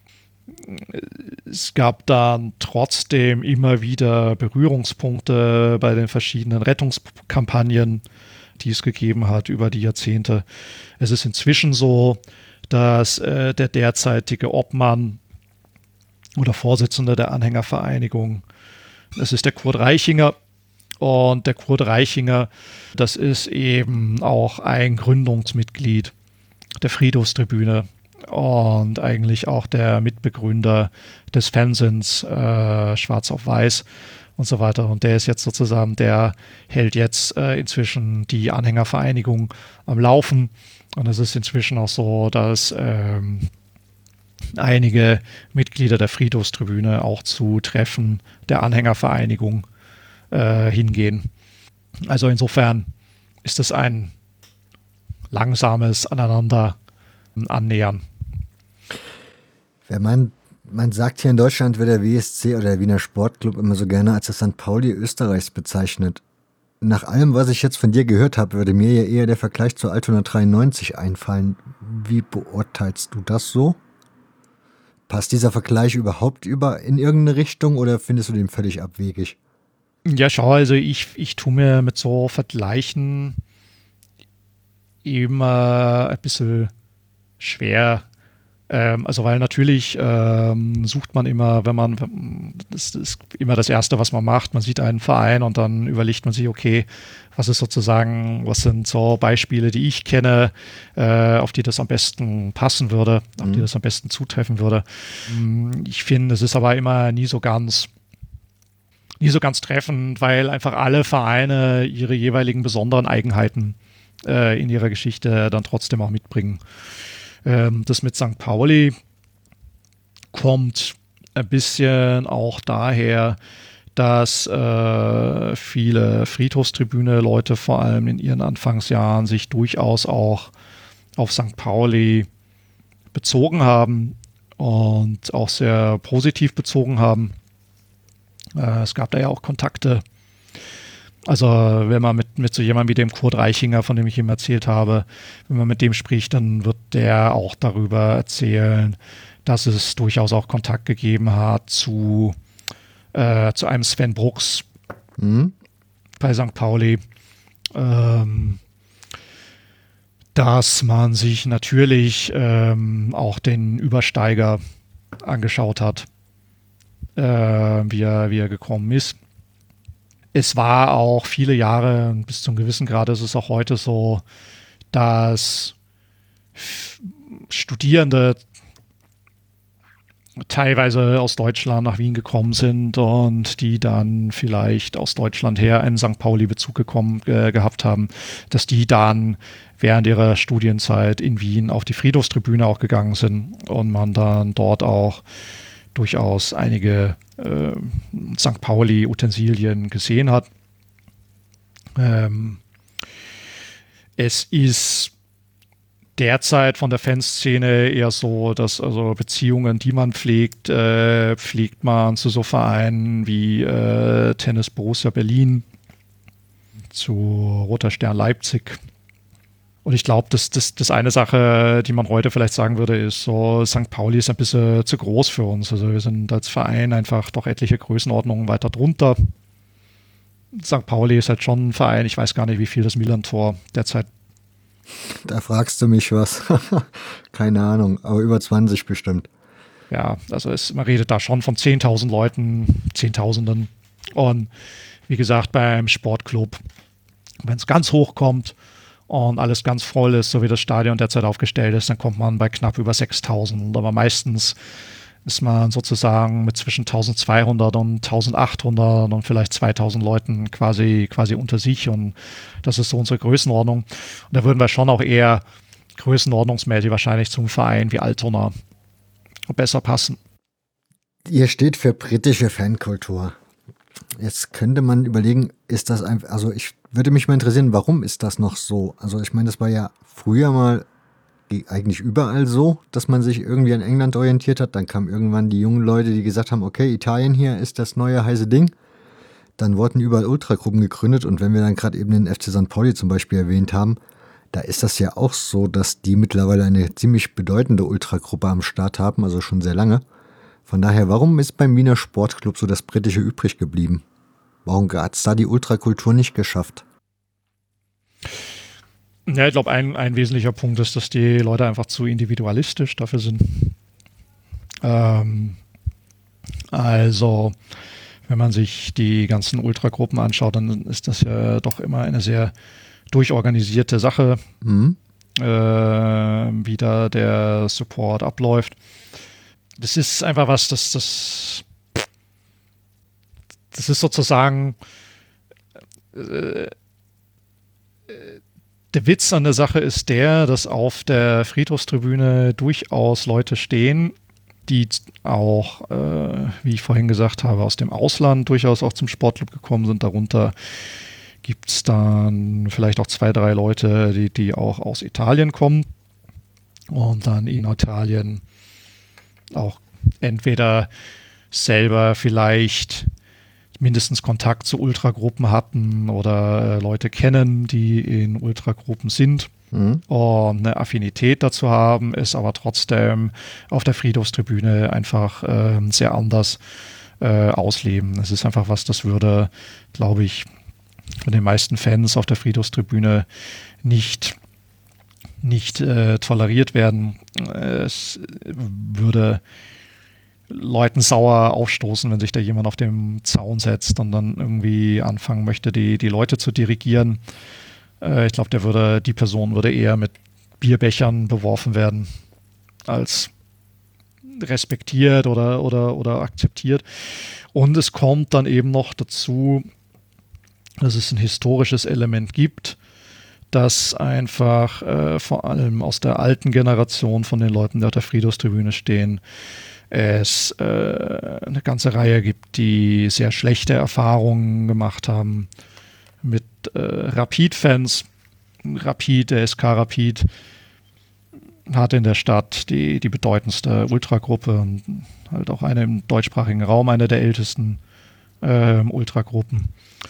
Es gab dann trotzdem immer wieder Berührungspunkte bei den verschiedenen Rettungskampagnen, die es gegeben hat über die Jahrzehnte. Es ist inzwischen so, dass der derzeitige Obmann oder Vorsitzende der Anhängervereinigung, das ist der Kurt Reichinger. Und der Kurt Reichinger, das ist eben auch ein Gründungsmitglied der Friedhofstribüne und eigentlich auch der Mitbegründer des Fernsehens Schwarz auf Weiß und so weiter. Und der ist jetzt sozusagen, der hält jetzt inzwischen die Anhängervereinigung am Laufen. Und es ist inzwischen auch so, dass einige Mitglieder der Friedhofstribüne auch zu Treffen der Anhängervereinigung hingehen. Also insofern ist es ein langsames Aneinander annähern. Wenn man sagt hier in Deutschland, wird der WSC oder der Wiener Sportclub immer so gerne als das St. Pauli Österreichs bezeichnet. Nach allem, was ich jetzt von dir gehört habe, würde mir ja eher der Vergleich zur Altona 93 einfallen. Wie beurteilst du das so? Passt dieser Vergleich überhaupt in irgendeine Richtung oder findest du den völlig abwegig? Ja, schau, also ich tue mir mit so Vergleichen immer ein bisschen schwer. Also weil natürlich sucht man immer, das ist immer das Erste, was man macht, man sieht einen Verein und dann überlegt man sich, okay, was sind so Beispiele, die ich kenne, auf die das am besten passen würde, auf die das am besten zutreffen würde. Ich finde, es ist aber immer nie so ganz treffend, weil einfach alle Vereine ihre jeweiligen besonderen Eigenheiten in ihrer Geschichte dann trotzdem auch mitbringen. Das mit St. Pauli kommt ein bisschen auch daher, dass viele Friedhofstribüne-Leute vor allem in ihren Anfangsjahren sich durchaus auch auf St. Pauli bezogen haben und auch sehr positiv bezogen haben. Es gab da ja auch Kontakte. Also wenn man mit so jemandem wie dem Kurt Reichinger, von dem ich ihm erzählt habe, wenn man mit dem spricht, dann wird der auch darüber erzählen, dass es durchaus auch Kontakt gegeben hat zu einem Sven Brooks bei St. Pauli. Dass man sich natürlich auch den Übersteiger angeschaut hat, wie er gekommen ist. Es war auch viele Jahre, bis zu einem gewissen Grad ist es auch heute so, dass Studierende teilweise aus Deutschland nach Wien gekommen sind und die dann vielleicht aus Deutschland her einen St. Pauli-Bezug gehabt haben, dass die dann während ihrer Studienzeit in Wien auf die Friedhofstribüne auch gegangen sind und man dann dort auch durchaus einige St. Pauli-Utensilien gesehen hat. Es ist derzeit von der Fanszene eher so, dass also Beziehungen, die man pflegt man zu so Vereinen wie Tennis Borussia Berlin, zu Roter Stern Leipzig. Und ich glaube, das eine Sache, die man heute vielleicht sagen würde, ist so, St. Pauli ist ein bisschen zu groß für uns. Also wir sind als Verein einfach doch etliche Größenordnungen weiter drunter. St. Pauli ist halt schon ein Verein, ich weiß gar nicht, wie viel das Millern-Tor derzeit. Da fragst du mich was. Keine Ahnung, aber über 20 bestimmt. Ja, also man redet da schon von 10.000 Leuten, Zehntausenden. Und wie gesagt, beim Sportclub, wenn es ganz hoch kommt und alles ganz voll ist, so wie das Stadion derzeit aufgestellt ist, dann kommt man bei knapp über 6.000. Aber meistens ist man sozusagen mit zwischen 1.200 und 1.800 und vielleicht 2.000 Leuten quasi unter sich. Und das ist so unsere Größenordnung. Und da würden wir schon auch eher größenordnungsmäßig wahrscheinlich zum Verein wie Altona besser passen. Ihr steht für britische Fankultur. Jetzt könnte man überlegen, ist das einfach, also ich würde mich mal interessieren, warum ist das noch so? Also ich meine, das war ja früher mal eigentlich überall so, dass man sich irgendwie an England orientiert hat. Dann kamen irgendwann die jungen Leute, die gesagt haben, okay, Italien hier ist das neue heiße Ding. Dann wurden überall Ultragruppen gegründet und wenn wir dann gerade eben den FC St. Pauli zum Beispiel erwähnt haben, da ist das ja auch so, dass die mittlerweile eine ziemlich bedeutende Ultragruppe am Start haben, also schon sehr lange. Von daher, warum ist beim Wiener Sportclub so das Britische übrig geblieben? Warum hat es da die Ultrakultur nicht geschafft? Ja, ich glaube, ein wesentlicher Punkt ist, dass die Leute einfach zu individualistisch dafür sind. Also, wenn man sich die ganzen Ultragruppen anschaut, dann ist das ja doch immer eine sehr durchorganisierte Sache, wie da der Support abläuft. Das ist einfach was, das ist sozusagen der Witz an der Sache ist der, dass auf der Friedhofstribüne durchaus Leute stehen, die auch, wie ich vorhin gesagt habe, aus dem Ausland durchaus auch zum Sportclub gekommen sind. Darunter gibt es dann vielleicht auch 2, 3 Leute, die auch aus Italien kommen und dann in Italien auch entweder selber vielleicht mindestens Kontakt zu Ultragruppen hatten oder Leute kennen, die in Ultragruppen sind und eine Affinität dazu haben, es aber trotzdem auf der Friedhofstribüne einfach sehr anders ausleben. Es ist einfach was, das würde, glaube ich, von den meisten Fans auf der Friedhofstribüne nicht toleriert werden. Es würde Leuten sauer aufstoßen, wenn sich da jemand auf dem Zaun setzt und dann irgendwie anfangen möchte, die Leute zu dirigieren. Ich glaube, die Person würde eher mit Bierbechern beworfen werden, als respektiert oder akzeptiert. Und es kommt dann eben noch dazu, dass es ein historisches Element gibt, das einfach vor allem aus der alten Generation von den Leuten, die auf der Friedhofstribüne stehen, es eine ganze Reihe gibt, die sehr schlechte Erfahrungen gemacht haben mit Rapid-Fans. Der SK Rapid hat in der Stadt die bedeutendste Ultragruppe und halt auch eine im deutschsprachigen Raum, eine der ältesten Ultragruppen.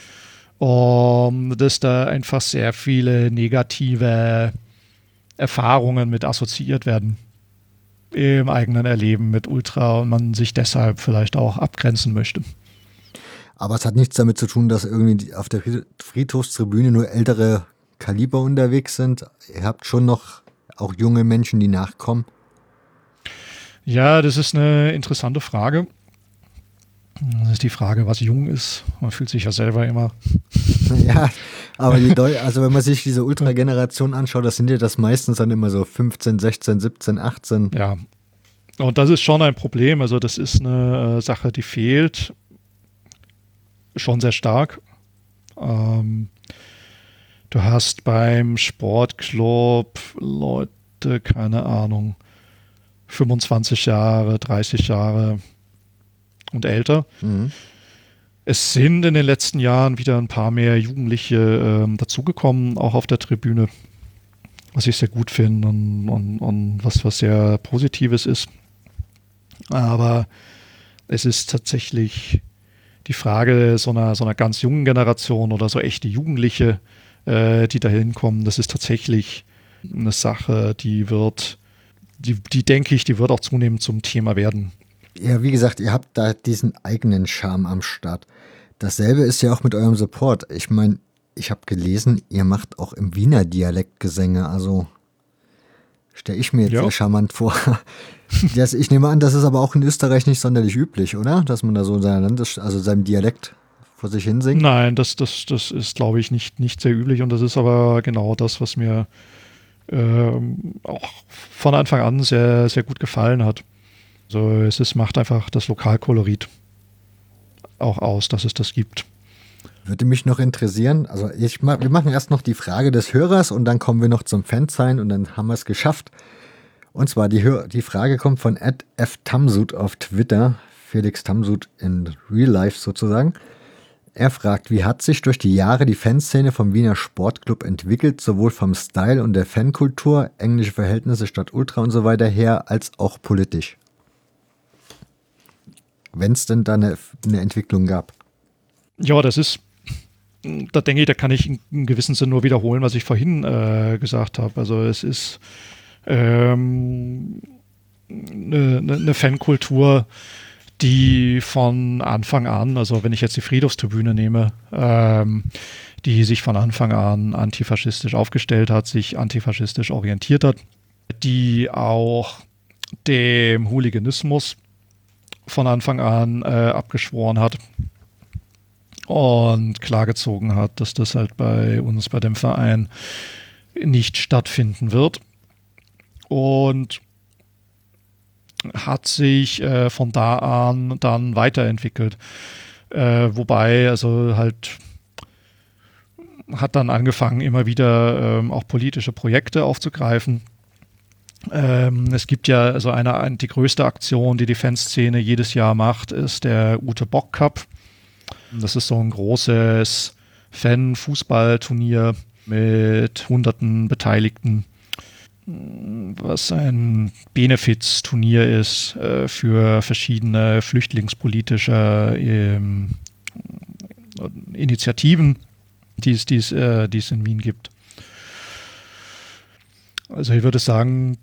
Dass da einfach sehr viele negative Erfahrungen mit assoziiert werden im eigenen Erleben mit Ultra und man sich deshalb vielleicht auch abgrenzen möchte. Aber es hat nichts damit zu tun, dass irgendwie auf der Friedhofstribüne nur ältere Kaliber unterwegs sind. Ihr habt schon noch auch junge Menschen, die nachkommen. Ja, das ist eine interessante Frage. Das ist die Frage, was jung ist. Man fühlt sich ja selber immer. Ja, aber also wenn man sich diese Ultra-Generation anschaut, das sind ja das meistens dann immer so 15, 16, 17, 18. Ja, und das ist schon ein Problem. Also das ist eine Sache, die fehlt schon sehr stark. Du hast beim Sportclub Leute, keine Ahnung, 25 Jahre, 30 Jahre und älter. Es sind in den letzten Jahren wieder ein paar mehr Jugendliche dazugekommen, auch auf der Tribüne, was ich sehr gut finde und was sehr Positives ist. Aber es ist tatsächlich die Frage so einer ganz jungen Generation oder so echte Jugendliche, die da hinkommen, das ist tatsächlich eine Sache, die denke ich, die wird auch zunehmend zum Thema werden. Ja, wie gesagt, ihr habt da diesen eigenen Charme am Start. Dasselbe ist ja auch mit eurem Support. Ich meine, ich habe gelesen, ihr macht auch im Wiener Dialekt Gesänge. Also stelle ich mir jetzt sehr charmant vor. Ich nehme an, das ist aber auch in Österreich nicht sonderlich üblich, oder? Dass man da so seinem Dialekt vor sich hin singt? Nein, das ist, glaube ich, nicht sehr üblich. Und das ist aber genau das, was mir auch von Anfang an sehr, sehr gut gefallen hat. Also macht einfach das Lokalkolorit auch aus, dass es das gibt. Würde mich noch interessieren, also wir machen erst noch die Frage des Hörers und dann kommen wir noch zum Fansein und dann haben wir es geschafft. Und zwar die Frage kommt von @ftamsud auf Twitter, Felix Tamsud in Real Life sozusagen. Er fragt, wie hat sich durch die Jahre die Fanszene vom Wiener Sportclub entwickelt, sowohl vom Style und der Fankultur, englische Verhältnisse statt Ultra und so weiter her, als auch politisch? Wenn es denn da eine Entwicklung gab. Ja, da denke ich, da kann ich in gewissem Sinne nur wiederholen, was ich vorhin gesagt habe. Also es ist eine Fankultur, die von Anfang an, also wenn ich jetzt die Friedhofstribüne nehme, die sich von Anfang an antifaschistisch aufgestellt hat, sich antifaschistisch orientiert hat, die auch dem Hooliganismus von Anfang an abgeschworen hat und klargezogen hat, dass das halt bei uns, bei dem Verein, nicht stattfinden wird. Und hat sich von da an dann weiterentwickelt. Wobei, also halt hat dann angefangen, immer wieder auch politische Projekte aufzugreifen. Es gibt ja also die größte Aktion, die Fanszene jedes Jahr macht, ist der Ute Bock Cup. Das ist so ein großes Fan-Fußballturnier mit hunderten Beteiligten, was ein Benefizturnier ist für verschiedene flüchtlingspolitische Initiativen, die es in Wien gibt. Also ich würde sagen,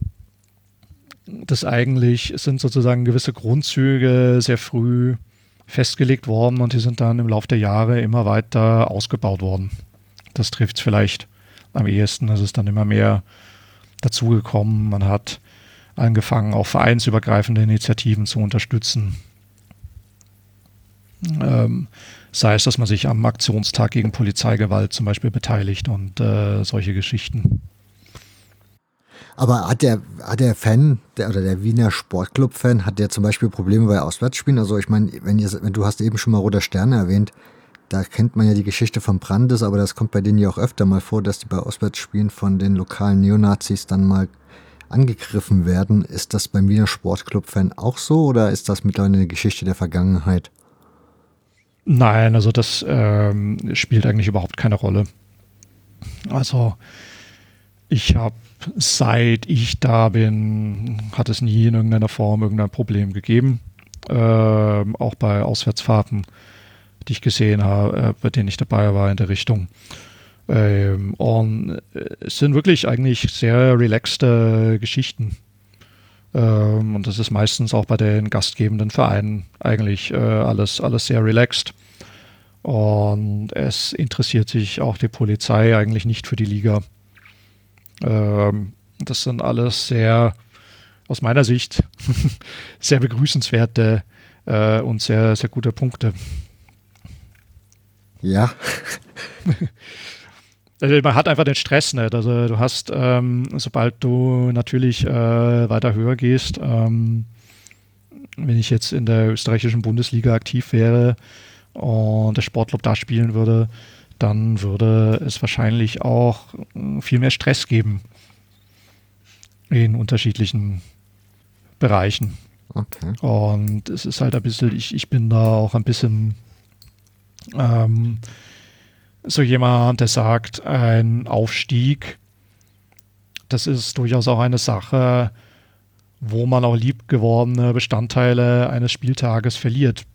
dass eigentlich sind sozusagen gewisse Grundzüge sehr früh festgelegt worden und die sind dann im Laufe der Jahre immer weiter ausgebaut worden. Das trifft es vielleicht am ehesten. Es ist dann immer mehr dazugekommen. Man hat angefangen, auch vereinsübergreifende Initiativen zu unterstützen. Sei es, dass man sich am Aktionstag gegen Polizeigewalt zum Beispiel beteiligt und solche Geschichten. Aber hat der Fan, der Wiener Sportclub-Fan, hat der zum Beispiel Probleme bei Auswärtsspielen? Also ich meine, wenn du hast eben schon mal Roter Sterne erwähnt, da kennt man ja die Geschichte von Brandes, aber das kommt bei denen ja auch öfter mal vor, dass die bei Auswärtsspielen von den lokalen Neonazis dann mal angegriffen werden. Ist das beim Wiener Sportclub-Fan auch so oder ist das mittlerweile eine Geschichte der Vergangenheit? Nein, also das spielt eigentlich überhaupt keine Rolle. Also ich habe, seit ich da bin, hat es nie in irgendeiner Form irgendein Problem gegeben. Auch bei Auswärtsfahrten, die ich gesehen habe, bei denen ich dabei war in der Richtung. Und es sind wirklich eigentlich sehr relaxte Geschichten. Und das ist meistens auch bei den gastgebenden Vereinen eigentlich alles sehr relaxed. Und es interessiert sich auch die Polizei eigentlich nicht für die Liga. Das sind alles sehr, aus meiner Sicht, sehr begrüßenswerte und sehr, sehr gute Punkte. Ja. Also man hat einfach den Stress nicht. Also du hast, sobald du natürlich weiter höher gehst, wenn ich jetzt in der österreichischen Bundesliga aktiv wäre und der Sportclub da spielen würde, dann würde es wahrscheinlich auch viel mehr Stress geben in unterschiedlichen Bereichen. Okay. Und es ist halt ein bisschen, ich bin da auch ein bisschen so jemand, der sagt, ein Aufstieg, das ist durchaus auch eine Sache, wo man auch liebgewordene Bestandteile eines Spieltages verliert.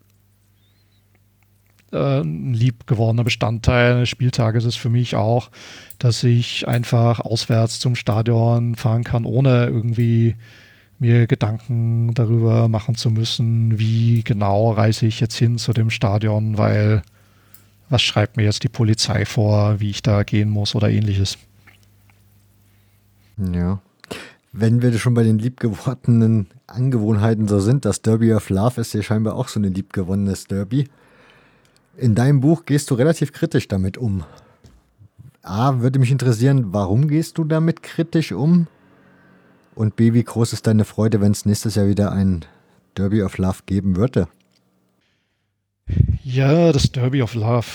Ein liebgewordener Bestandteil eines Spieltages ist für mich auch, dass ich einfach auswärts zum Stadion fahren kann, ohne irgendwie mir Gedanken darüber machen zu müssen, wie genau reise ich jetzt hin zu dem Stadion, weil was schreibt mir jetzt die Polizei vor, wie ich da gehen muss oder ähnliches. Ja. Wenn wir schon bei den liebgewordenen Angewohnheiten so sind, das Derby of Love ist ja scheinbar auch so ein liebgewonnenes Derby. In deinem Buch gehst du relativ kritisch damit um. A, würde mich interessieren, warum gehst du damit kritisch um? Und B, wie groß ist deine Freude, wenn es nächstes Jahr wieder ein Derby of Love geben würde? Ja, das Derby of Love.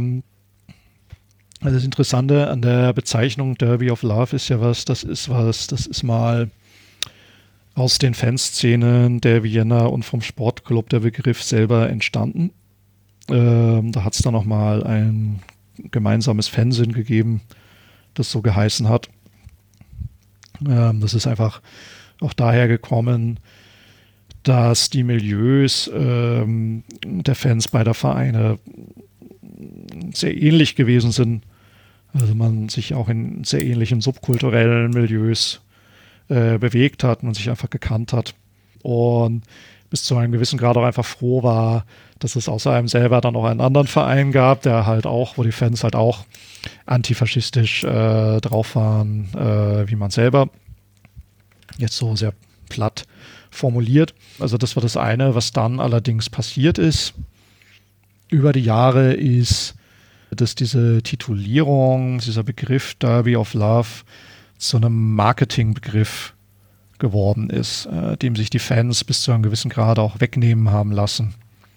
Also das Interessante an der Bezeichnung Derby of Love ist ja das ist mal aus den Fanszenen der Vienna und vom Sportclub der Begriff selber entstanden. Da hat es dann nochmal ein gemeinsames Fernsehen gegeben, das so geheißen hat. Das ist einfach auch daher gekommen, dass die Milieus der Fans beider Vereine sehr ähnlich gewesen sind. Also man sich auch in sehr ähnlichen subkulturellen Milieus bewegt hat, man sich einfach gekannt hat und bis zu einem gewissen Grad auch einfach froh war, dass es außer einem selber dann noch einen anderen Verein gab, der halt auch, wo die Fans halt auch antifaschistisch drauf waren, wie man selber. Jetzt so sehr platt formuliert. Also das war das eine, was dann allerdings passiert ist über die Jahre, ist, dass diese Titulierung, dieser Begriff Derby of Love zu einem Marketingbegriff geworden ist, dem sich die Fans bis zu einem gewissen Grad auch wegnehmen haben lassen.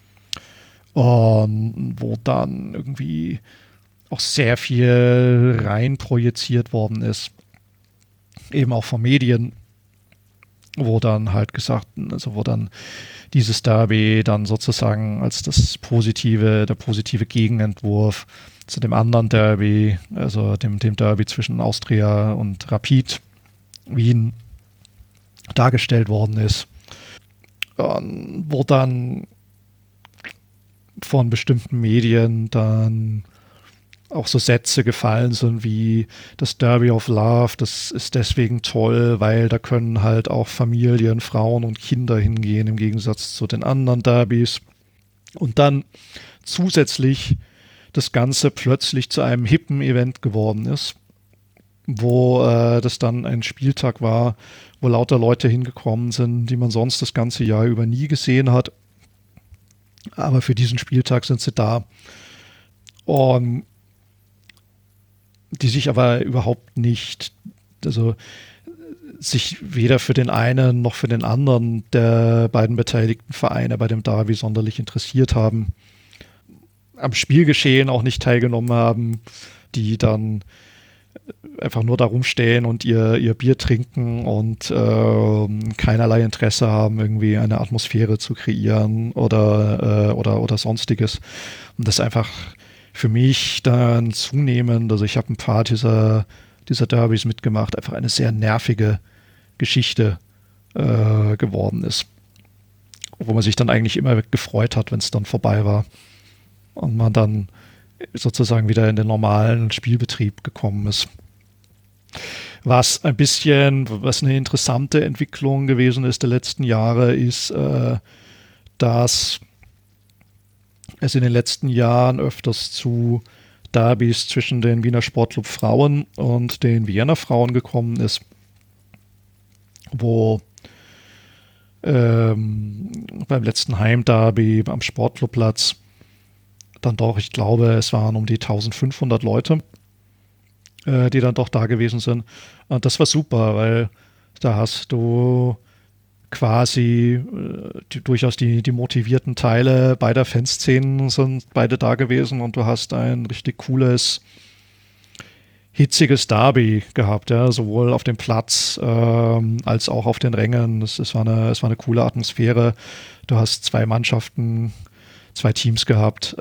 Wo dann irgendwie auch sehr viel rein projiziert worden ist. Eben auch von Medien, wo dann halt gesagt, also wo dann dieses Derby dann sozusagen als der positive Gegenentwurf zu dem anderen Derby, also dem Derby zwischen Austria und Rapid Wien dargestellt worden ist. Wo dann von bestimmten Medien dann auch so Sätze gefallen sind wie das Derby of Love, das ist deswegen toll, weil da können halt auch Familien, Frauen und Kinder hingehen, im Gegensatz zu den anderen Derbys. Und dann zusätzlich das Ganze plötzlich zu einem hippen Event geworden ist, wo das dann ein Spieltag war, wo lauter Leute hingekommen sind, die man sonst das ganze Jahr über nie gesehen hat. Aber für diesen Spieltag sind sie da. Und die sich aber überhaupt nicht, also sich weder für den einen noch für den anderen der beiden beteiligten Vereine bei dem Derby sonderlich interessiert haben, am Spielgeschehen auch nicht teilgenommen haben, die dann einfach nur da rumstehen und ihr Bier trinken und keinerlei Interesse haben, irgendwie eine Atmosphäre zu kreieren oder sonstiges. Und das einfach für mich dann zunehmend, also ich habe ein paar dieser Derbys mitgemacht, einfach eine sehr nervige Geschichte geworden ist. Wo man sich dann eigentlich immer gefreut hat, wenn es dann vorbei war. Und man dann sozusagen wieder in den normalen Spielbetrieb gekommen ist. Was eine interessante Entwicklung gewesen ist der letzten Jahre, ist, dass es in den letzten Jahren öfters zu Derbys zwischen den Wiener Sportclub Frauen und den Vienna Frauen gekommen ist, wo beim letzten Heimderby am Sportclubplatz dann doch, ich glaube, es waren um die 1500 Leute, die dann doch da gewesen sind. Und das war super, weil da hast du quasi durchaus die motivierten Teile beider Fanszenen sind beide da gewesen und du hast ein richtig cooles, hitziges Derby gehabt, ja, sowohl auf dem Platz als auch auf den Rängen. Es war eine coole Atmosphäre. Du hast zwei Teams gehabt,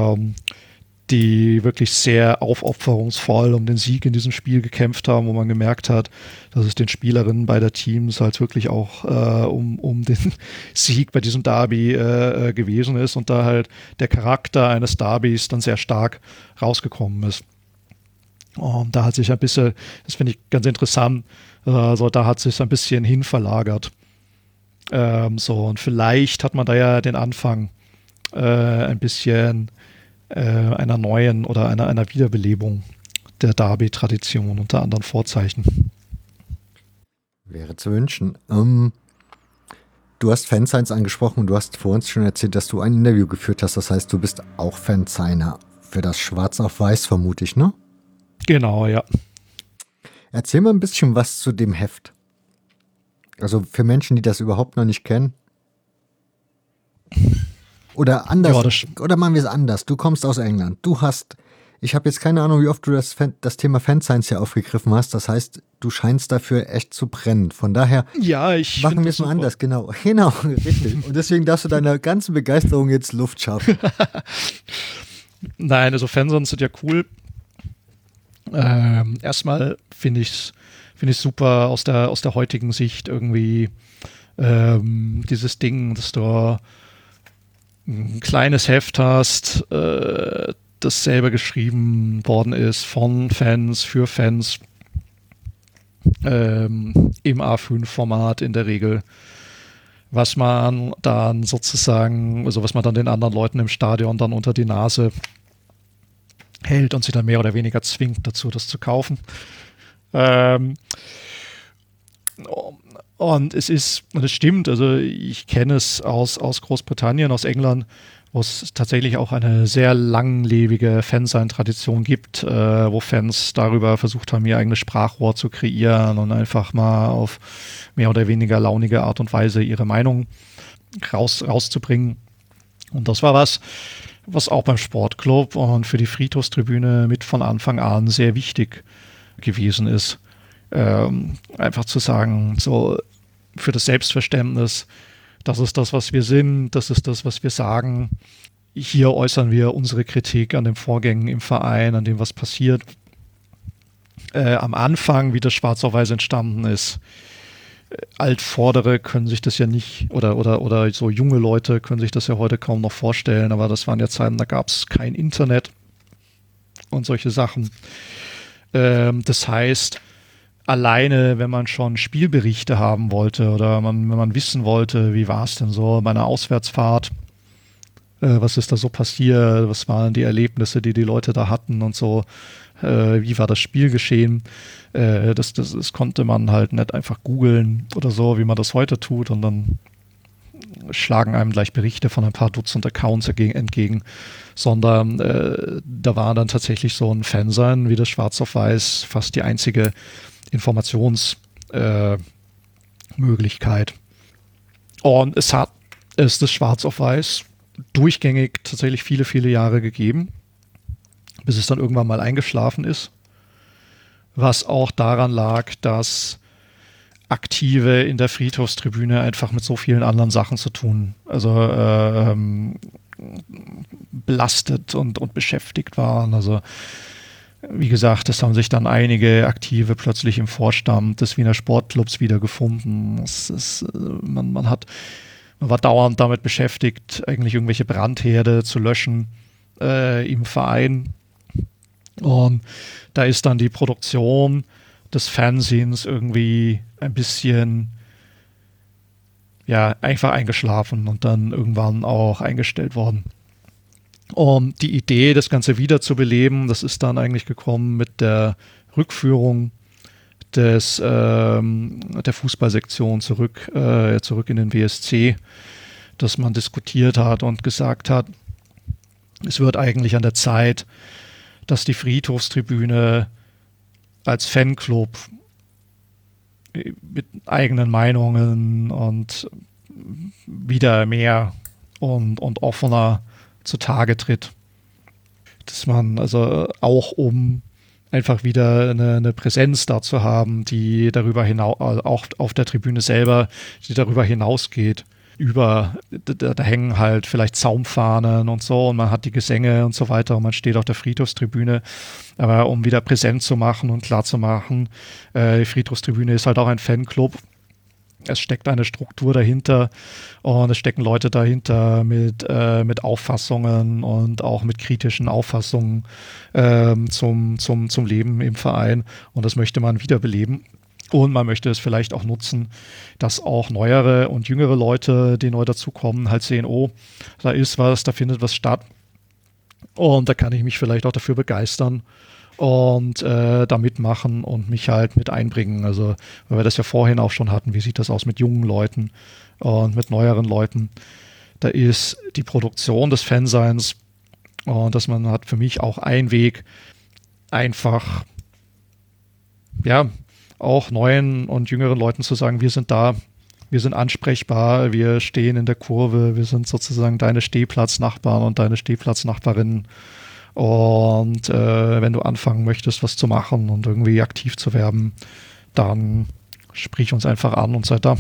die wirklich sehr aufopferungsvoll um den Sieg in diesem Spiel gekämpft haben, wo man gemerkt hat, dass es den Spielerinnen beider Teams halt wirklich auch um den Sieg bei diesem Derby gewesen ist und da halt der Charakter eines Derbys dann sehr stark rausgekommen ist. Und da hat sich ein bisschen, das finde ich ganz interessant, da hat sich ein bisschen hin verlagert. Und vielleicht hat man da ja den Anfang ein bisschen einer neuen oder einer Wiederbelebung der Derby-Tradition unter anderen Vorzeichen. Wäre zu wünschen. Du hast Fansigns angesprochen und du hast vor uns schon erzählt, dass du ein Interview geführt hast. Das heißt, du bist auch Fansigner für das Schwarz auf Weiß, vermute ich, ne? Genau, ja. Erzähl mal ein bisschen was zu dem Heft. Also für Menschen, die das überhaupt noch nicht kennen. Oder anders, oder machen wir es anders. Du kommst aus England. Ich habe jetzt keine Ahnung, wie oft du das Thema Fansigns hier aufgegriffen hast. Das heißt, du scheinst dafür echt zu brennen. Von daher machen wir es mal anders. Genau, richtig. Und deswegen darfst du deiner ganzen Begeisterung jetzt Luft schaffen. Nein, also Fanzonen sind ja cool. Erstmal finde ich super aus der heutigen Sicht irgendwie dieses Ding, dass du ein kleines Heft hast, das selber geschrieben worden ist von Fans, für Fans, im A5-Format in der Regel, was man dann sozusagen, also was man dann den anderen Leuten im Stadion dann unter die Nase hält und sie dann mehr oder weniger zwingt dazu, das zu kaufen. Und es stimmt, also ich kenne es aus Großbritannien, aus England, wo es tatsächlich auch eine sehr langlebige Fansein-Tradition gibt, wo Fans darüber versucht haben, ihr eigenes Sprachrohr zu kreieren und einfach mal auf mehr oder weniger launige Art und Weise ihre Meinung rauszubringen. Und das war was auch beim Sportclub und für die Friedhofstribüne mit von Anfang an sehr wichtig gewesen ist. Einfach zu sagen, so für das Selbstverständnis, das ist das, was wir sind, das ist das, was wir sagen. Hier äußern wir unsere Kritik an den Vorgängen im Verein, an dem, was passiert. Am Anfang, wie das Schwarz auf Weiß entstanden ist, Altvordere können sich das ja nicht, oder so junge Leute können sich das ja heute kaum noch vorstellen, aber das waren ja Zeiten, da gab es kein Internet und solche Sachen. Das heißt, alleine, wenn man schon Spielberichte haben wollte oder wenn man wissen wollte, wie war es denn so bei einer Auswärtsfahrt, was ist da so passiert, was waren die Erlebnisse, die Leute da hatten und so, wie war das Spielgeschehen, das konnte man halt nicht einfach googeln oder so, wie man das heute tut, und dann schlagen einem gleich Berichte von ein paar Dutzend Accounts entgegen, sondern da war dann tatsächlich so ein Fansein wie das Schwarz auf Weiß fast die einzige Informationsmöglichkeit. Und es das Schwarz auf Weiß durchgängig tatsächlich viele, viele Jahre gegeben, bis es dann irgendwann mal eingeschlafen ist. Was auch daran lag, dass Aktive in der Friedhofstribüne einfach mit so vielen anderen Sachen zu tun, also belastet und beschäftigt waren. Also wie gesagt, es haben sich dann einige Aktive plötzlich im Vorstand des Wiener Sportclubs wiedergefunden. Man war dauernd damit beschäftigt, eigentlich irgendwelche Brandherde zu löschen im Verein. Und da ist dann die Produktion des Fanzines irgendwie ein bisschen einfach eingeschlafen und dann irgendwann auch eingestellt worden. Und die Idee, das Ganze wiederzubeleben, das ist dann eigentlich gekommen mit der Rückführung der Fußballsektion zurück in den WSC, dass man diskutiert hat und gesagt hat, es wird eigentlich an der Zeit, dass die Friedhofstribüne als Fanclub mit eigenen Meinungen und wieder mehr und offener zutage tritt. Dass man also auch, um einfach wieder eine Präsenz da zu haben, die darüber hinaus, auch auf der Tribüne selber, die darüber hinausgeht. Da hängen halt vielleicht Zaumfahnen und so und man hat die Gesänge und so weiter und man steht auf der Friedhofstribüne. Aber um wieder präsent zu machen und klar zu machen, die Friedhofstribüne ist halt auch ein Fanclub. Es steckt eine Struktur dahinter und es stecken Leute dahinter mit Auffassungen und auch mit kritischen Auffassungen zum Leben im Verein, und das möchte man wiederbeleben. Und man möchte es vielleicht auch nutzen, dass auch neuere und jüngere Leute, die neu dazukommen, halt sehen, oh, da ist was, da findet was statt. Und da kann ich mich vielleicht auch dafür begeistern und da mitmachen und mich halt mit einbringen. Also, weil wir das ja vorhin auch schon hatten, wie sieht das aus mit jungen Leuten und mit neueren Leuten. Da ist die Produktion des Fanseins, und dass man hat für mich auch einen Weg, einfach, auch neuen und jüngeren Leuten zu sagen, wir sind da, wir sind ansprechbar, wir stehen in der Kurve, wir sind sozusagen deine Stehplatznachbarn und deine Stehplatznachbarinnen. Und wenn du anfangen möchtest, was zu machen und irgendwie aktiv zu werden, dann sprich uns einfach an und sei da.